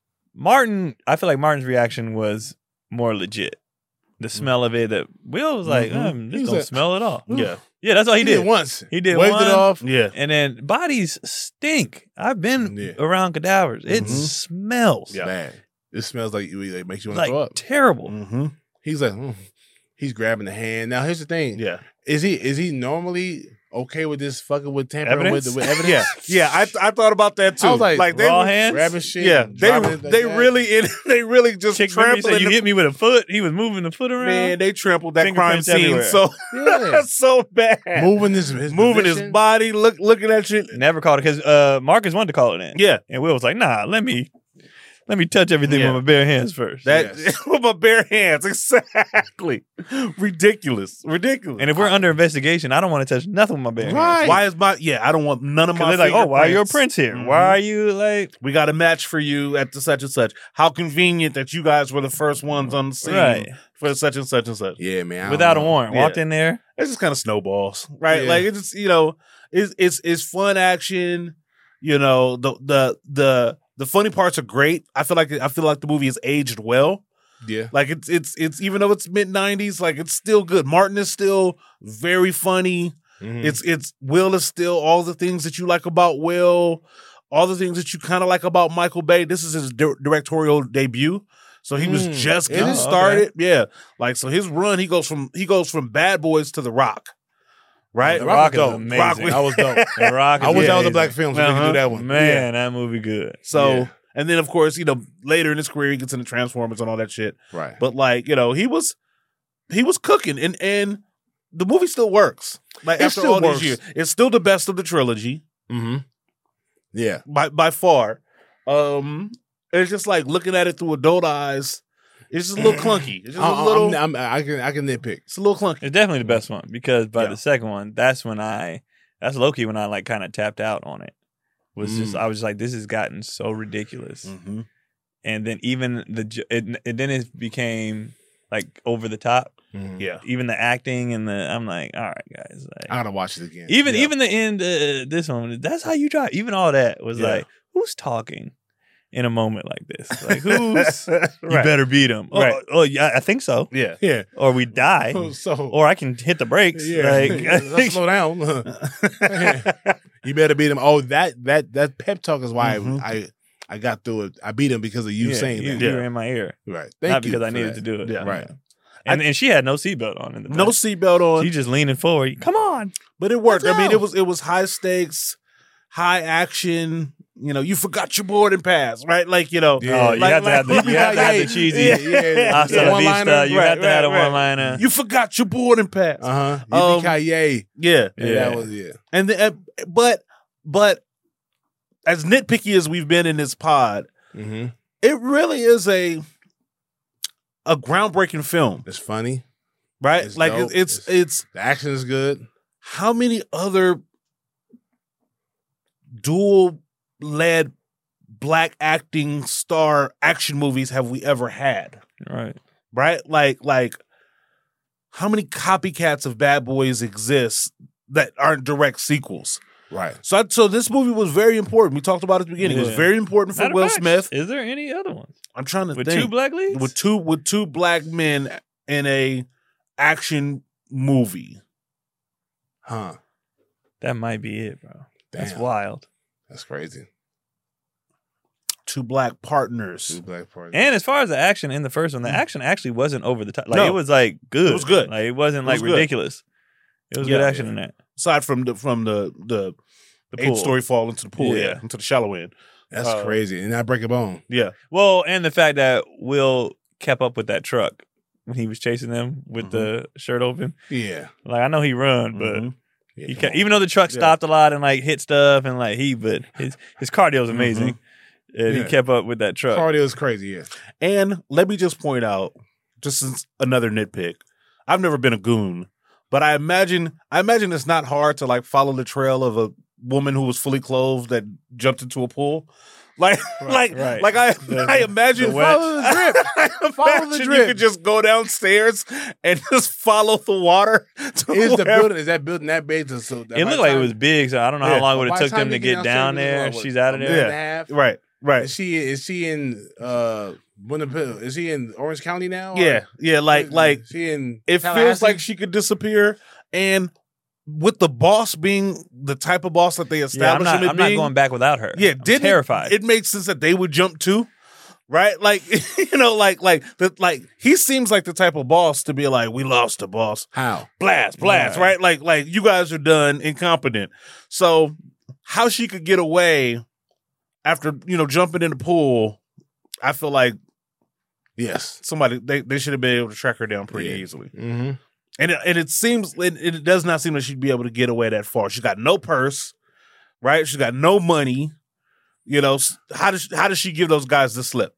Martin, I feel like Martin's reaction was more legit. The smell of it, that Will was like, Mhm. um, He this was don't like, smell at all. yeah, Yeah, that's all he, he did. did once. He did Waved one. it off. yeah. And then bodies stink. I've been Yeah. around cadavers. It Mhm. smells Yeah. Bad. It smells like it makes you want to like throw up. terrible. Mm-hmm. He's like, mm. He's grabbing the hand. Now here's the thing. Yeah, Is he is he normally okay with this fucking with tampering Evidence? with, with evidence? yeah, yeah. I I thought about that too. I was like, they raw were- hands? grabbing shit. Yeah, and they dropping it like they that. really in, they really just Chick remember he trampled said, you the, hit me with a foot. He was moving the foot around. man. They trampled that crime Fingerprints scene everywhere. so Yeah. so bad. moving his, his moving his position. body, look looking at you. Never called it because uh, Marcus wanted to call it in. Yeah, And Will was like, nah, let me let me touch everything Yeah. with my bare hands first. that Yes. with my bare hands, exactly. Ridiculous, ridiculous. and if we're under investigation, I don't want to touch nothing with my bare hands. Right. why is my yeah? I don't want none of my. Because they're like, oh, why are your fingerprints. prints here? Mhm. Why are you like We got a match for you at the such and such. How convenient that you guys were the first ones on the scene right for such and such and such. Yeah, man. I don't without a know. warrant? Yeah. Walked in there. It's just kind of snowballs, right? Yeah. Like it's just, you know, it's it's it's fun action. You know, the the the the funny parts are great. I feel like I feel like the movie has aged well. Yeah. Like it's it's it's even though it's mid nineties, like it's still good. Martin is still very funny. Mhm. It's it's Will is still all the things that you like about Will, all the things that you kind of like about Michael Bay. This is his di- directorial debut. So he was Mm. just Is getting it? started. Yeah. Like so his run, he goes from he goes from Bad Boys to The Rock. Right? The Rock Rock is was dope. amazing. Rock was- That was dope. The Rock is I wish that was a amazing. black film so we could Uh-huh. do that one. Man, that movie good. So Yeah. and then of course, you know, later in his career he gets into Transformers and all that shit. Right. But like, you know, he was he was cooking and and the movie still works. Like It after still all works. these years. It's still the best of the trilogy Mm-hmm. Yeah. by by far. Um it's just like looking at it through adult eyes. It's just a little clunky. It's just I, a little I'm, I'm, I can I can nitpick. it's a little clunky. It's definitely the best one because by Yeah. the second one, that's when I that's low key when I like kind of tapped out on it. Was just Mm. I was just like, this has gotten so ridiculous. Mm-hmm. And then even the j- it, it then it became like over the top. Mhm. Yeah. Even the acting and the I'm like, all right, guys. Like, I gotta watch it again. even yeah. even the end, uh, this one, that's how you try. Even all that was Yeah. like, who's talking in a moment like this? Like, who's you right. better beat him? Oh, Right. oh, yeah, I think so. Yeah. Yeah. Or we die, So or I can hit the brakes. yeah, Like, slow down. You better beat him. Oh, that that that pep talk is why Mhm. I I got through it. I beat him because of you yeah, saying you, that. you Yeah. were in my ear, Right. Thank not you because I for needed that. to do it. Yeah. Right. And and she had no seatbelt on in the No back. seatbelt on. She just leaning forward. Come on. But it worked. Let's I mean, go. it was it was high stakes, high action. You know, you forgot your boarding pass, right? Like, you know, Yeah. Oh, you like- have to have the like- you have to have the cheesy. Yeah, yeah. Hasta la One-liner. vista. You Right, have to have the right, right. one liner. you forgot your boarding pass. Uh huh. Um, Yippee-ki-yay. Yeah, Yeah, Yeah. that was yeah. and the, uh, but but as nitpicky as we've been in this pod, Mm-hmm. it really is a a groundbreaking film, It's funny. right? It's like dope. it's, it's It's- it's The action is good. how many other dual led black acting star action movies have we ever had? Right. Right? Like, like, how many copycats of Bad Boys exist that aren't direct sequels? Right. So, I, so this movie was very important. We talked about it at the beginning. It was Yeah. very important for Matter of Will fact, Smith. Is there any other ones I'm trying to with think. two black leads? with two with two black men in a action movie. Huh. That might be it, bro. That's Damn. wild. That's crazy. Two black partners. Two black partners. And as far as the action in the first one, the action actually wasn't over the top. Like No. it was like good. It was good. Like it wasn't It like was good. ridiculous. It was Yeah, good action yeah. in that. Aside from the from the the, The eight pool. story fall into the pool, yeah, Yeah. into the shallow end. That's Uh, crazy. And I break a bone. Yeah. Well, and the fact that Will kept up with that truck when he was chasing them with Mm-hmm. the shirt open. Yeah. Like I know he run, but Mhm. yeah he come kept, on. even though the truck Yeah. stopped a lot and like hit stuff and like he, but his his cardio was amazing, and Yeah. he kept up with that truck. Cardio is crazy, yeah. And let me just point out, just as another nitpick, I've never been a goon, but I imagine I imagine it's not hard to like follow the trail of a woman who was fully clothed that jumped into a pool. Like, like, right. like I, The- I imagine the wet- Follow the drip. I Follow the imagine drip. You could just go downstairs and just follow the water. To Is the wherever- building is that building that big? To, so that It by looked the like it time- was big, so I don't know Yeah. how long it would by have the took time them to you get down it's there. what, If what, she's out of a there. minute and a half? Right, right. Is she is she in uh Winnipeg? Is she in Orange County now? or- Yeah, yeah. Like, like Is she in it feels Tallahassee? like she could disappear, and with the boss being the type of boss that they Yeah, I'm established not, him I'm being, not going back without her. yeah, I'm didn't it- terrified. It, makes sense that they would jump too, right? Like, you know, like, like the like he seems like the type of boss to be like, we lost the boss, How? blast, blast, Right. right? Like, like you guys are done, incompetent. So, how she could get away after you know jumping in the pool? I feel like Yes. somebody they, they should have been able to track her down pretty Yeah. easily. Mm-hmm. And it, and it seems it, it does not seem like she'd be able to get away that far. She's got no purse, right? She's got no money. You know, s- how does how does she give those guys the slip?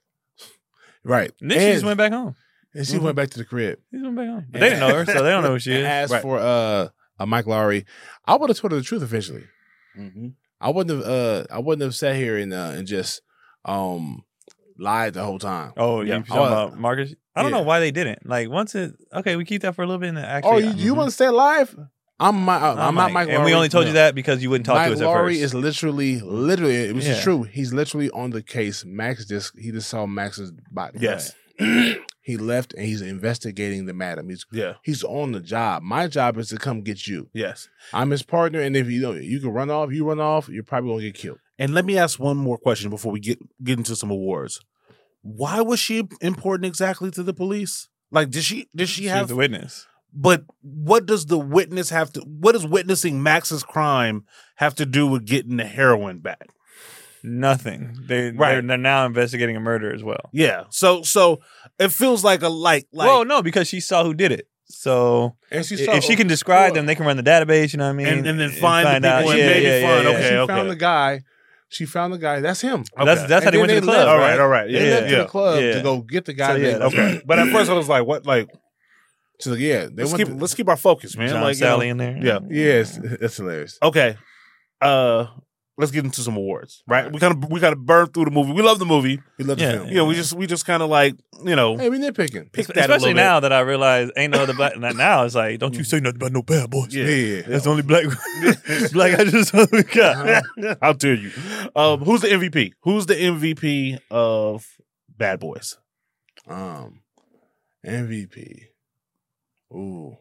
Right. and then she just went back home. and she went back to the crib. She just went back home. But they didn't know her, so they don't know who she And is. asked Right. for uh, a Mike Lowry. I would have told her the truth eventually. I wouldn't have. Uh, I wouldn't have sat here and uh, and just um lied the whole time. Oh, Yeah. you talking Oh, about Marcus? I don't yeah. know why they didn't. Like once it, okay, we keep that for a little bit. And actually, oh, you, you want to stay alive? I'm my. I'm, I'm not Mike. And Lowry. we only told No. you that because you wouldn't talk Mike to us at Lowry first. is literally, literally, which is Yeah. true. He's literally on the case. Max just he just saw Max's body. Yes. He left and he's investigating the madam. He's Yeah. he's on the job. My job is to come get you. Yes. I'm his partner, and if you know you can run off, you run off, you're probably gonna get killed. And let me ask one more question before we get get into some awards. Why was she important exactly to the police? Like, did she did she She was have? the witness. But what does the witness have to? What does witnessing Max's crime have to do with getting the heroin back? Nothing. They Right. they're, they're now investigating a murder as well. Yeah. So so it feels like a like like well, no, because she saw who did it. So And she i- saw, if she can describe them, they can run the database. You know what I mean? And- and then find the people out. and Yeah, maybe yeah, find- yeah, okay, yeah. she okay. found the guy. She found the guy. That's him. That's Okay. that's how And they then went to they the club. left, all right? right, all right. Yeah, They left yeah. to the club Yeah. to go get the guy. So, yeah, that- that's Okay. But at first I was like, what? Like, So yeah, they let's went. keep to, let's keep our focus, man. John like, you know. Sally in there. Yeah. Yes, that's hilarious. Okay. Uh, let's get into some awards. Right. We kind of we kind of burned through the movie. We love the movie. We love Yeah. the film. You know, we just we just kind of like you know Hey, we nitpicking. pick that a Especially little bit. now that I realize ain't no other black. Not now it's like, don't you say nothing about no bad boys. Yeah. Yeah. That's the only black black I just we got. How dare you? Um, who's the M V P? Who's the M V P of Bad Boys? Um, M V P. Ooh,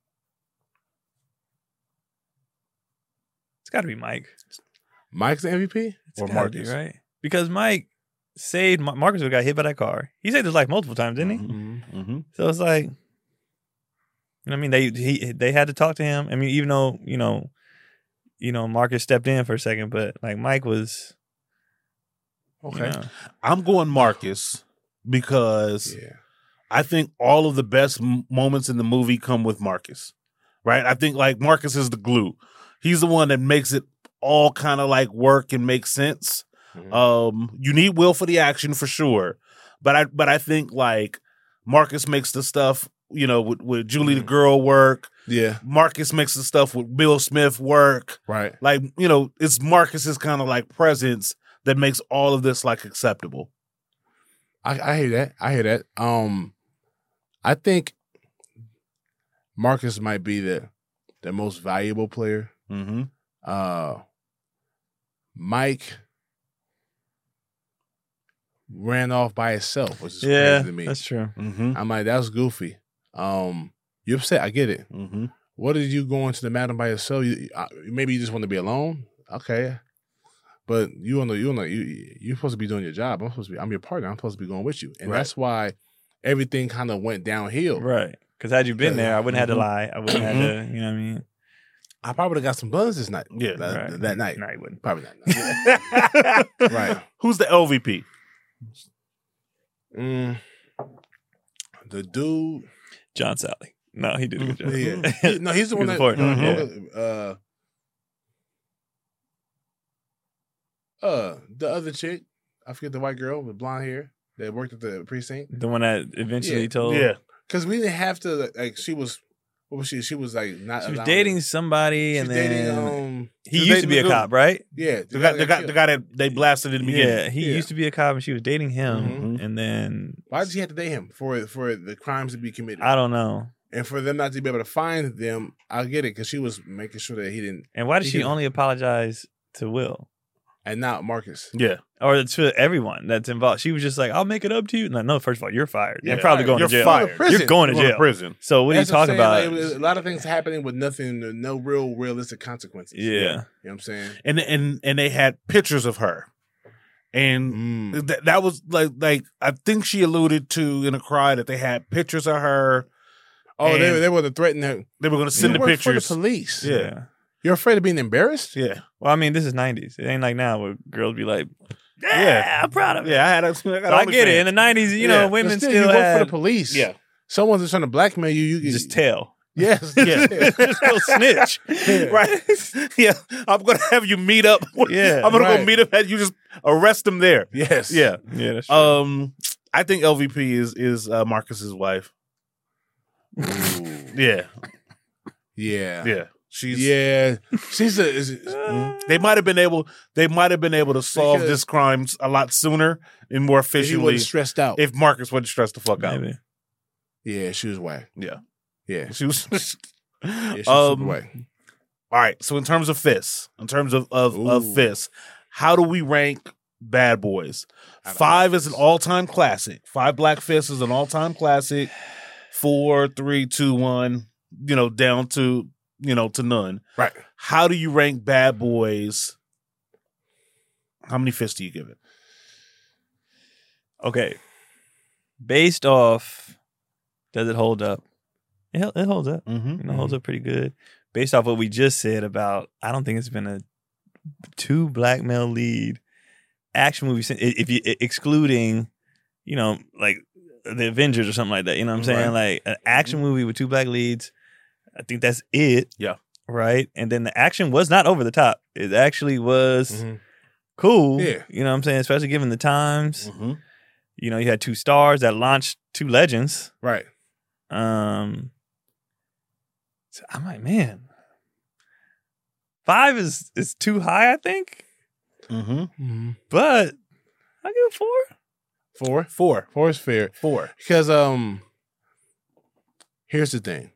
It's got to be Mike. Mike's the M V P. It's Or gotta be, Marcus. right? Because Mike saved Mar- Marcus got hit by that car. He saved his life multiple times, didn't he? Mm-hmm. Mm-hmm. So it's like, you know what I mean, they he they had to talk to him. I mean, even though you know, you know, Marcus stepped in for a second, but like Mike was Okay. you know, I'm going Marcus because Yeah. I think all of the best m- moments in the movie come with Marcus. Right? I think like Marcus is the glue. He's the one that makes it all kind of like work and make sense. Mhm. Um, you need Will for the action for sure, but I but I think like Marcus makes the stuff you know with, with Julie the girl work. Yeah. Marcus makes the stuff with Will Smith work. Right. Like you know, it's Marcus's kind of like presence that makes all of this like acceptable. I, I hear that. I hear that. Um, I think Marcus might be the the most valuable player. Mm-hmm. Uh, Mike ran off by itself, which is Yeah, crazy to me. that's true. Mm-hmm. I'm like, that was goofy. Um, you're upset. I get it. Mm-hmm. What did you go into the mountain by yourself? You, uh, maybe you just want to be alone. Okay, but you on the you on the you you're supposed to be doing your job. I'm supposed to be. I'm your partner. I'm supposed to be going with you, and Right. that's why everything kind of went downhill. Right. Because had you been there, I wouldn't have had to lie. I wouldn't have Mm-hmm. to, you know what I mean? I probably would have got some buns this night. Yeah, that, right. that night. No, you wouldn't. Probably not. Right. Who's the L V P? Mm, the dude. John Sally. No, he did a good job. Yeah. He- no, he's the He one was that. important, uh, uh, uh, the other chick, I forget the white girl with blonde hair that worked at the precinct. The one that eventually Yeah. told. Yeah. Because we didn't have to like. She was. What was she? She was like not. She was allowing- dating somebody, She's and then dating. Um. he she's used to dating be a the cop, right? Yeah. The guy, the guy, the guy that they blasted in the beginning. Yeah, he Yeah. used to be a cop, and she was dating him, Mhm. and then Why did she have to date him for for the crimes to be committed? I don't know. And for them not to be able to find them, I get it because she was making sure that he didn't, And why did she Because- only apologize to Will and not Marcus. Yeah. or to everyone that's involved? She was just like, "I'll make it up to you." No, no. First of all, you're fired. Yeah. You're probably going You're to jail. fired. Prison. You're going to You're jail. prison. So what That's are you I'm talking saying, about? like, it was a lot of things happening with nothing, no real realistic consequences. yeah. You know what I'm saying? And and and they had pictures of her, and Mm. th- that was like like I think she alluded to in a cry that they had pictures of her. Oh, they And they would have threatened her. They were going to send You the work for pictures. the police. Yeah. You're afraid of being embarrassed? Yeah. Well, I mean, this is nineties. It ain't like now where girls be like, "Yeah, Yeah. I'm proud of it." Yeah, I had. A, I, got So I get it. In the nineties, you know, Yeah. women But still, you work had for the police. Yeah. Someone's just trying to blackmail you. You just tell. Yes. Yeah. Just go snitch. Right. Yeah. I'm going to have you meet up. Yeah, I'm going to go right. meet him and you just arrest him there. Yes. Yeah. Yeah, that's true. Um, I think L V P is is uh, Marcus's wife. Ooh. Yeah. Yeah. Yeah. She's Yeah. She's a. Is, Mhm. They might have been able. They might have been able to solve Because- this crime a lot sooner and more he efficiently wasn't stressed out. if Marcus wasn't stressed the fuck out. Maybe. yeah, she was whack. Yeah, Yeah. she was. Yeah, she was um, super whack. all right. So in terms of fists, in terms of of, of Ooh. fists, how do we rank Bad Boys? Out of Five is an fists. all time classic. Five Black Fists is an all time classic. Four, three, two, one. You know, down to you know to none. Right. How do you rank Bad Boys? How many fists do you give it? Okay. Based off, does it hold up? It, it holds up. Mm-hmm. You know, holds up pretty good. Based off what we just said about, I don't think it's been a two black male lead action movie since, if you excluding, you know, like the Avengers or something like that. You know what I'm saying? Like an action movie with two black leads. I think that's it. Yeah. Right. And then the action was not over the top. It actually was Mhm. cool. Yeah. You know what I'm saying? Especially given the times. Mm-hmm. You know, you had two stars that launched two legends. Right. Um, so I'm like, man, five is is too high, I think. Mm-hmm. Mm-hmm. But I give it four. Four. Four. Four is fair. Four. Because um, here's the thing.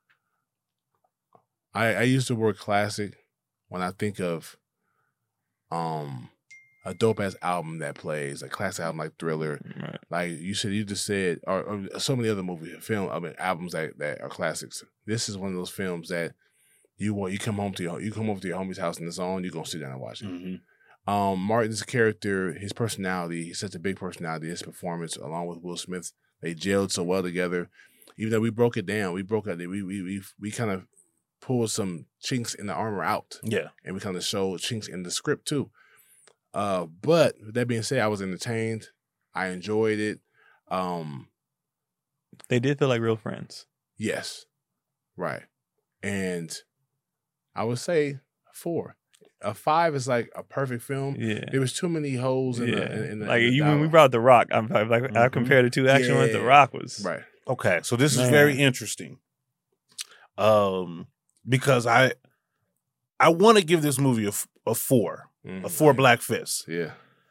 I I use the word classic when I think of um a dope ass album that plays a classic album like Thriller, Right. like you said, you just said, or, or so many other movies, film, I mean albums that, that are classics. This is one of those films that you want. You come home to your you come over to your homie's house and it's on. You're gonna sit down and watch it. Mm-hmm. Um, Martin's character, his personality, he's such a big personality. His performance, along with Will Smith, they gelled so well together. Even though we broke it down, we broke it. We we we we kind of pulled some chinks in the armor out, Yeah. and we kind of showed chinks in the script too. Uh, but with that being said, I was entertained. I enjoyed it. Um, They did feel like real friends. yes, right. And I would say four. A five is like a perfect film. Yeah. There was too many holes in yeah. the in, in the, like in the you when we dialogue. brought The Rock, I'm I'm like I Mhm. compared the two action ones. The Yeah. Rock was right. Okay. So this is Man. very interesting. Um, because I I want to give this movie a, f- a four, Mhm. a four Black Fists. Yeah.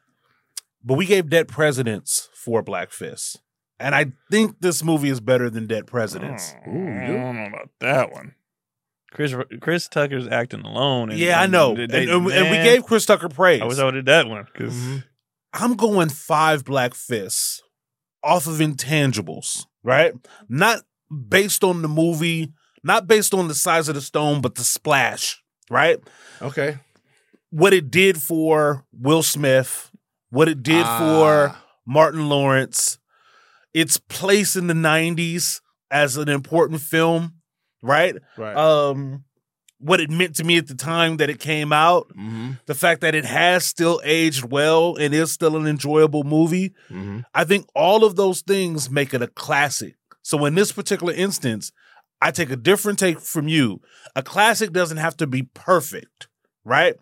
but we gave Dead Presidents four Black Fists. And I think this movie is better than Dead Presidents. Oh, I don't know about that one. Chris Chris Tucker's acting alone. And, yeah, I and know. They, and, and, man, and we gave Chris Tucker praise. I wish I would have did that one. Because Mm-hmm. I'm going five Black Fists off of intangibles, right? Not based on the movie, not based on the size of the stone, but the splash, right? Okay. What it did for Will Smith, what it did Ah. for Martin Lawrence, its place in the nineties as an important film, right? Right. Um, what it meant to me at the time that it came out, mm-hmm. the fact that it has still aged well and is still an enjoyable movie. Mm-hmm. I think all of those things make it a classic. So in this particular instance, I take a different take from you. A classic doesn't have to be perfect, right?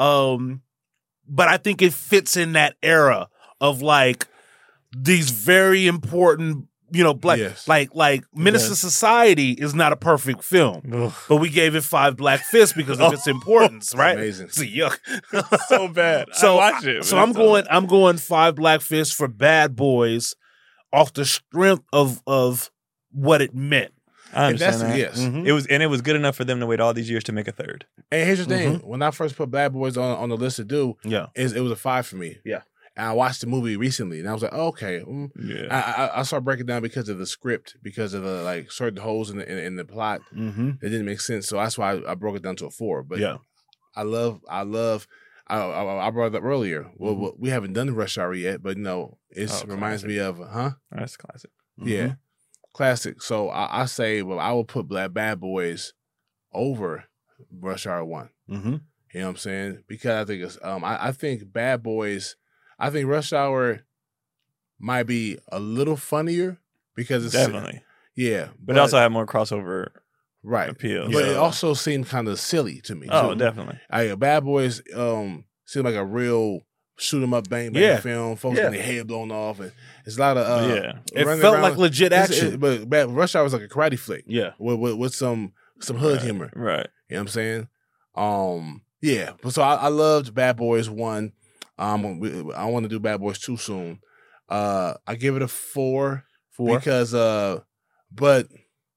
Um, but I think it fits in that era of like these very important, you know, black, Yes. like like Menace to Society is not a perfect film, Ugh. but we gave it five Black Fists because of its importance, right? Amazing. It's a yuck. so bad. So, I watched it. so I'm going. I'm going five Black Fists for Bad Boys, off the strength of of what it meant. I And that's understand that. yes. Mhm. It was, and it was good enough for them to wait all these years to make a third. And here's the thing: Mm-hmm. when I first put Bad Boys on on the list to do, Yeah. is it was a five for me. Yeah. And I watched the movie recently, and I was like, oh, okay. mm. Yeah. I, I I started breaking down because of the script, because of the like certain holes in the in, in the plot. Mm-hmm. It didn't make sense, so that's why I, I broke it down to a four. But Yeah. I love, I love. I, I, I brought it up earlier. Well, Mm-hmm. well, we haven't done Rush Hour yet, but you know, it Oh, reminds classic. me of, huh? That's classic. Yeah, classic. So I, I say, well, I will put Black Bad Boys over Rush Hour One. Mm-hmm. You know what I'm saying? Because I think it's, um, I, I think Bad Boys, I think Rush Hour might be a little funnier because it's Definitely. yeah, But, it also had more crossover right. appeal. But so- it also seemed kind of silly to me. Oh, too. definitely. I, Bad Boys um seemed like a real shoot 'em up bang bang Yeah. film. Folks Yeah. getting their head blown off, and it's a lot of uh, Yeah. It running felt around. like legit It's- action. it- but Bad, Rush Hour was like a karate flick yeah. with with, with some some hood Right. humor. Right. You know what I'm saying? Um, yeah. But so I, I loved Bad Boys One. Um, we, I want to do Bad Boys Two soon. Uh, I give it a four, Four. because uh, but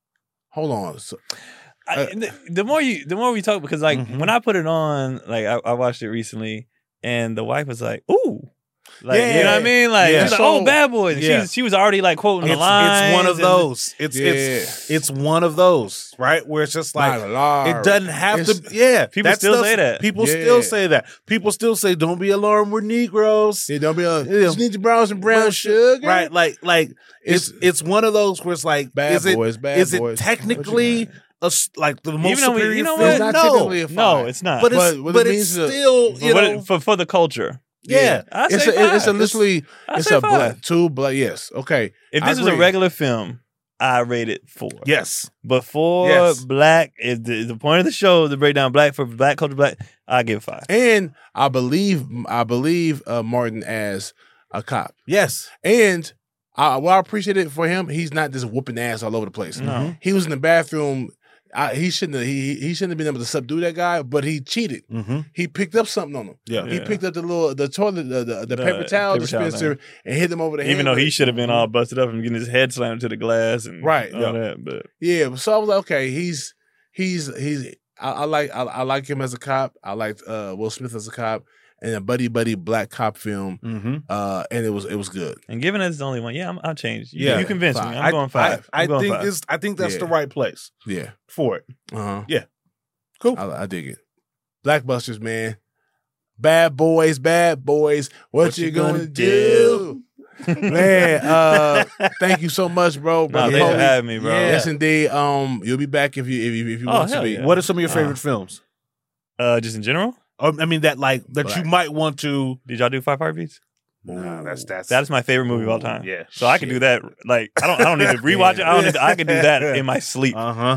hold on. So, I, the, the more you, the more we talk, because like Mhm. when I put it on, like I, I watched it recently, and the wife was like, "Ooh." Like, you know what I Yeah. mean? Like, Yeah. she's like, So- oh, Bad Boys. And Yeah. She, she was already like quoting It's, the lines. it's one of and- those. It's it's Yeah. it's one of those, right? Where it's just like it doesn't have It's- to. Yeah, People that still stuff- say that. People Yeah. still say that. People still say, "Don't be alarmed, we're Negroes." Yeah, don't be a Yeah. just need your browns and brown sugar. Right? Like like it's It's- it's one of those where it's like, Bad is it Boys, Bad is it Boys. technically What you a s like the most Even though we- superior you know film? what? It's not no, technically a five. No, it's not. but it's But what but, it it's means is- still you But know it- for for the culture. yeah. I It's say a, it's a five. literally I it's say a five. black two black. Yes, okay. If I this was a agree. regular film, I rate it four. Yes. But for Yes. black is the, the point of the show to break down black for black culture. Black, I give it five. And I believe I believe uh, Martin as a cop. Yes. And I, what I appreciated for him, he's not just whooping ass all over the place. No. He was in the bathroom. I, he shouldn't have, he he shouldn't have been able to subdue that guy, but he cheated. Mm-hmm. He picked up something on him. Yeah. He Yeah. picked up the little the toilet the the, the The paper towel paper towel dispenser and hit him over the head. Even though with he it. should have been all busted up and getting his head slammed to the glass and Right, all yeah. that. But Yeah, so I was like, okay, he's he's he's I, I like I, I like him as a cop. I liked uh, Will Smith as a cop, and a buddy buddy black cop film. Mm-hmm. Uh, and it was it was good. and given it's the only one, yeah, I'm, I'll change. You, Yeah. you convinced Five. me. I'm going five. I, I I'm going think five. it's I think that's Yeah. the right place Yeah, for it. uh huh. Yeah. Cool. I, I dig it. Blackbusters, man. Bad boys, bad boys. What, What you, you gonna, gonna do? Man, uh, thank you so much, bro. No, Brother thanks for Coley. having me, bro. Yeah. Yes, indeed. Um, you'll be back if you if you, if you Oh, want to hell be. yeah. What are some of your Uh, favorite films? Uh, just in general, Or, I mean, that like that you Black. might want to. did y'all do Five Heartbeats? Nah, that's that's That is my favorite movie of all time. Yeah. So I can do that. Like I don't. I don't need to rewatch it. I don't need. To, I can do that in my sleep. Uh huh.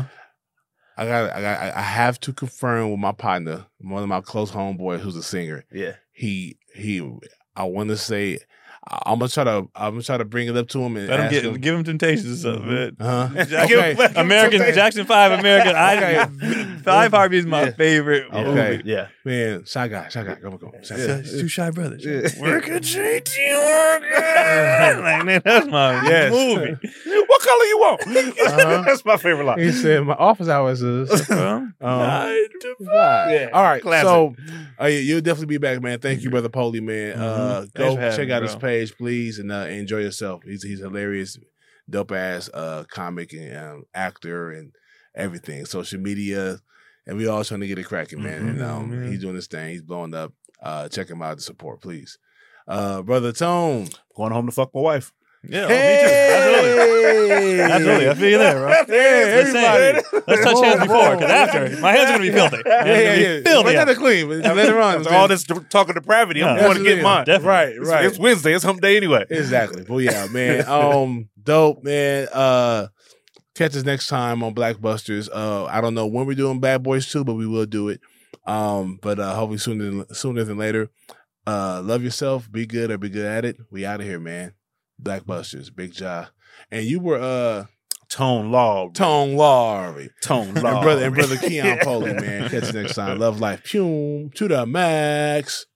I got I got I have to confirm with my partner, one of my close homeboys who's a singer. Yeah. He he I want to say I- I'm gonna try to I'm gonna try to bring it up to him and Let him ask get. him. Give him Temptations or something, man. Uh-huh. Jack- Okay. American Jackson Five. American. I, Okay. Five Heartbeats is my Yeah. favorite Okay. movie. Yeah. Man, Shy Guy, Shy Guy, come on, come on. Shy Guy. It's Two Shy Brothers. Yeah. Work it, J T, work it. Like, man, that's my Yes. movie. What color you want? Uh-huh. That's my favorite line. He said, my office hours is. Um, Um, nine to five. Yeah. All right. Classic. So uh, yeah, you'll definitely be back, man. Thank you, Brother Polly, man. Uh, Thanks go for having check me, out his bro. page, please, and uh, enjoy yourself. He's he's hilarious, dope ass uh, comic and um, actor and everything. Social media, and we all trying to get it cracking, man. And um, Mhm. he's doing his thing. He's blowing up. Uh, check him out to support, please. Uh, Brother Tone. Going home to fuck my wife. Yeah, oh, me too. Absolutely. Absolutely. I feel you there, bro. Hey, Let's, everybody. say, let's touch hands before, because after, my hands are going to be filthy. My hands Yeah, are yeah, gonna be yeah. filthy But after. they're clean. But later on, After all this talking depravity, I'm Yeah. going to get Absolutely. mine. Definitely. Right, It's, right. it's Wednesday. It's hump day anyway. Exactly. But yeah, man. Um, dope, man. Uh, catch us next time on Blackbusters. Uh, I don't know when we're doing Bad Boys two, but we will do it. Um, but uh, hopefully sooner than sooner than later. Uh, love yourself. Be good or be good at it. We out of here, man. Blackbusters, Big Ja, and you were uh Tone Law. Tone Lowry. Tone Law. And brother and brother Keon Poley, man. Catch you next time. Love life. Pum to the max.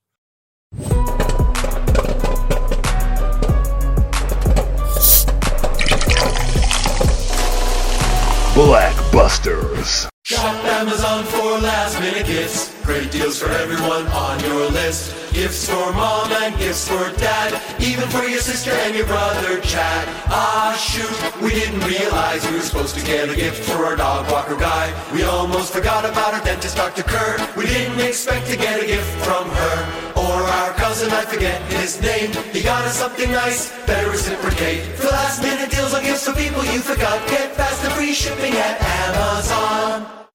Blackbusters. Shop Amazon for last minute gifts. Great deals for everyone on your list. Gifts for mom and gifts for dad. Even for your sister and your brother Chad. Ah shoot, we didn't realize we were supposed to get a gift for our dog walker guy. We almost forgot about our dentist Doctor Kerr. We didn't expect to get a gift from her. Or our cousin, I forget his name. He got us something nice, better reciprocate. For last minute deals on gifts for people you forgot. Get fast and free shipping at Amazon.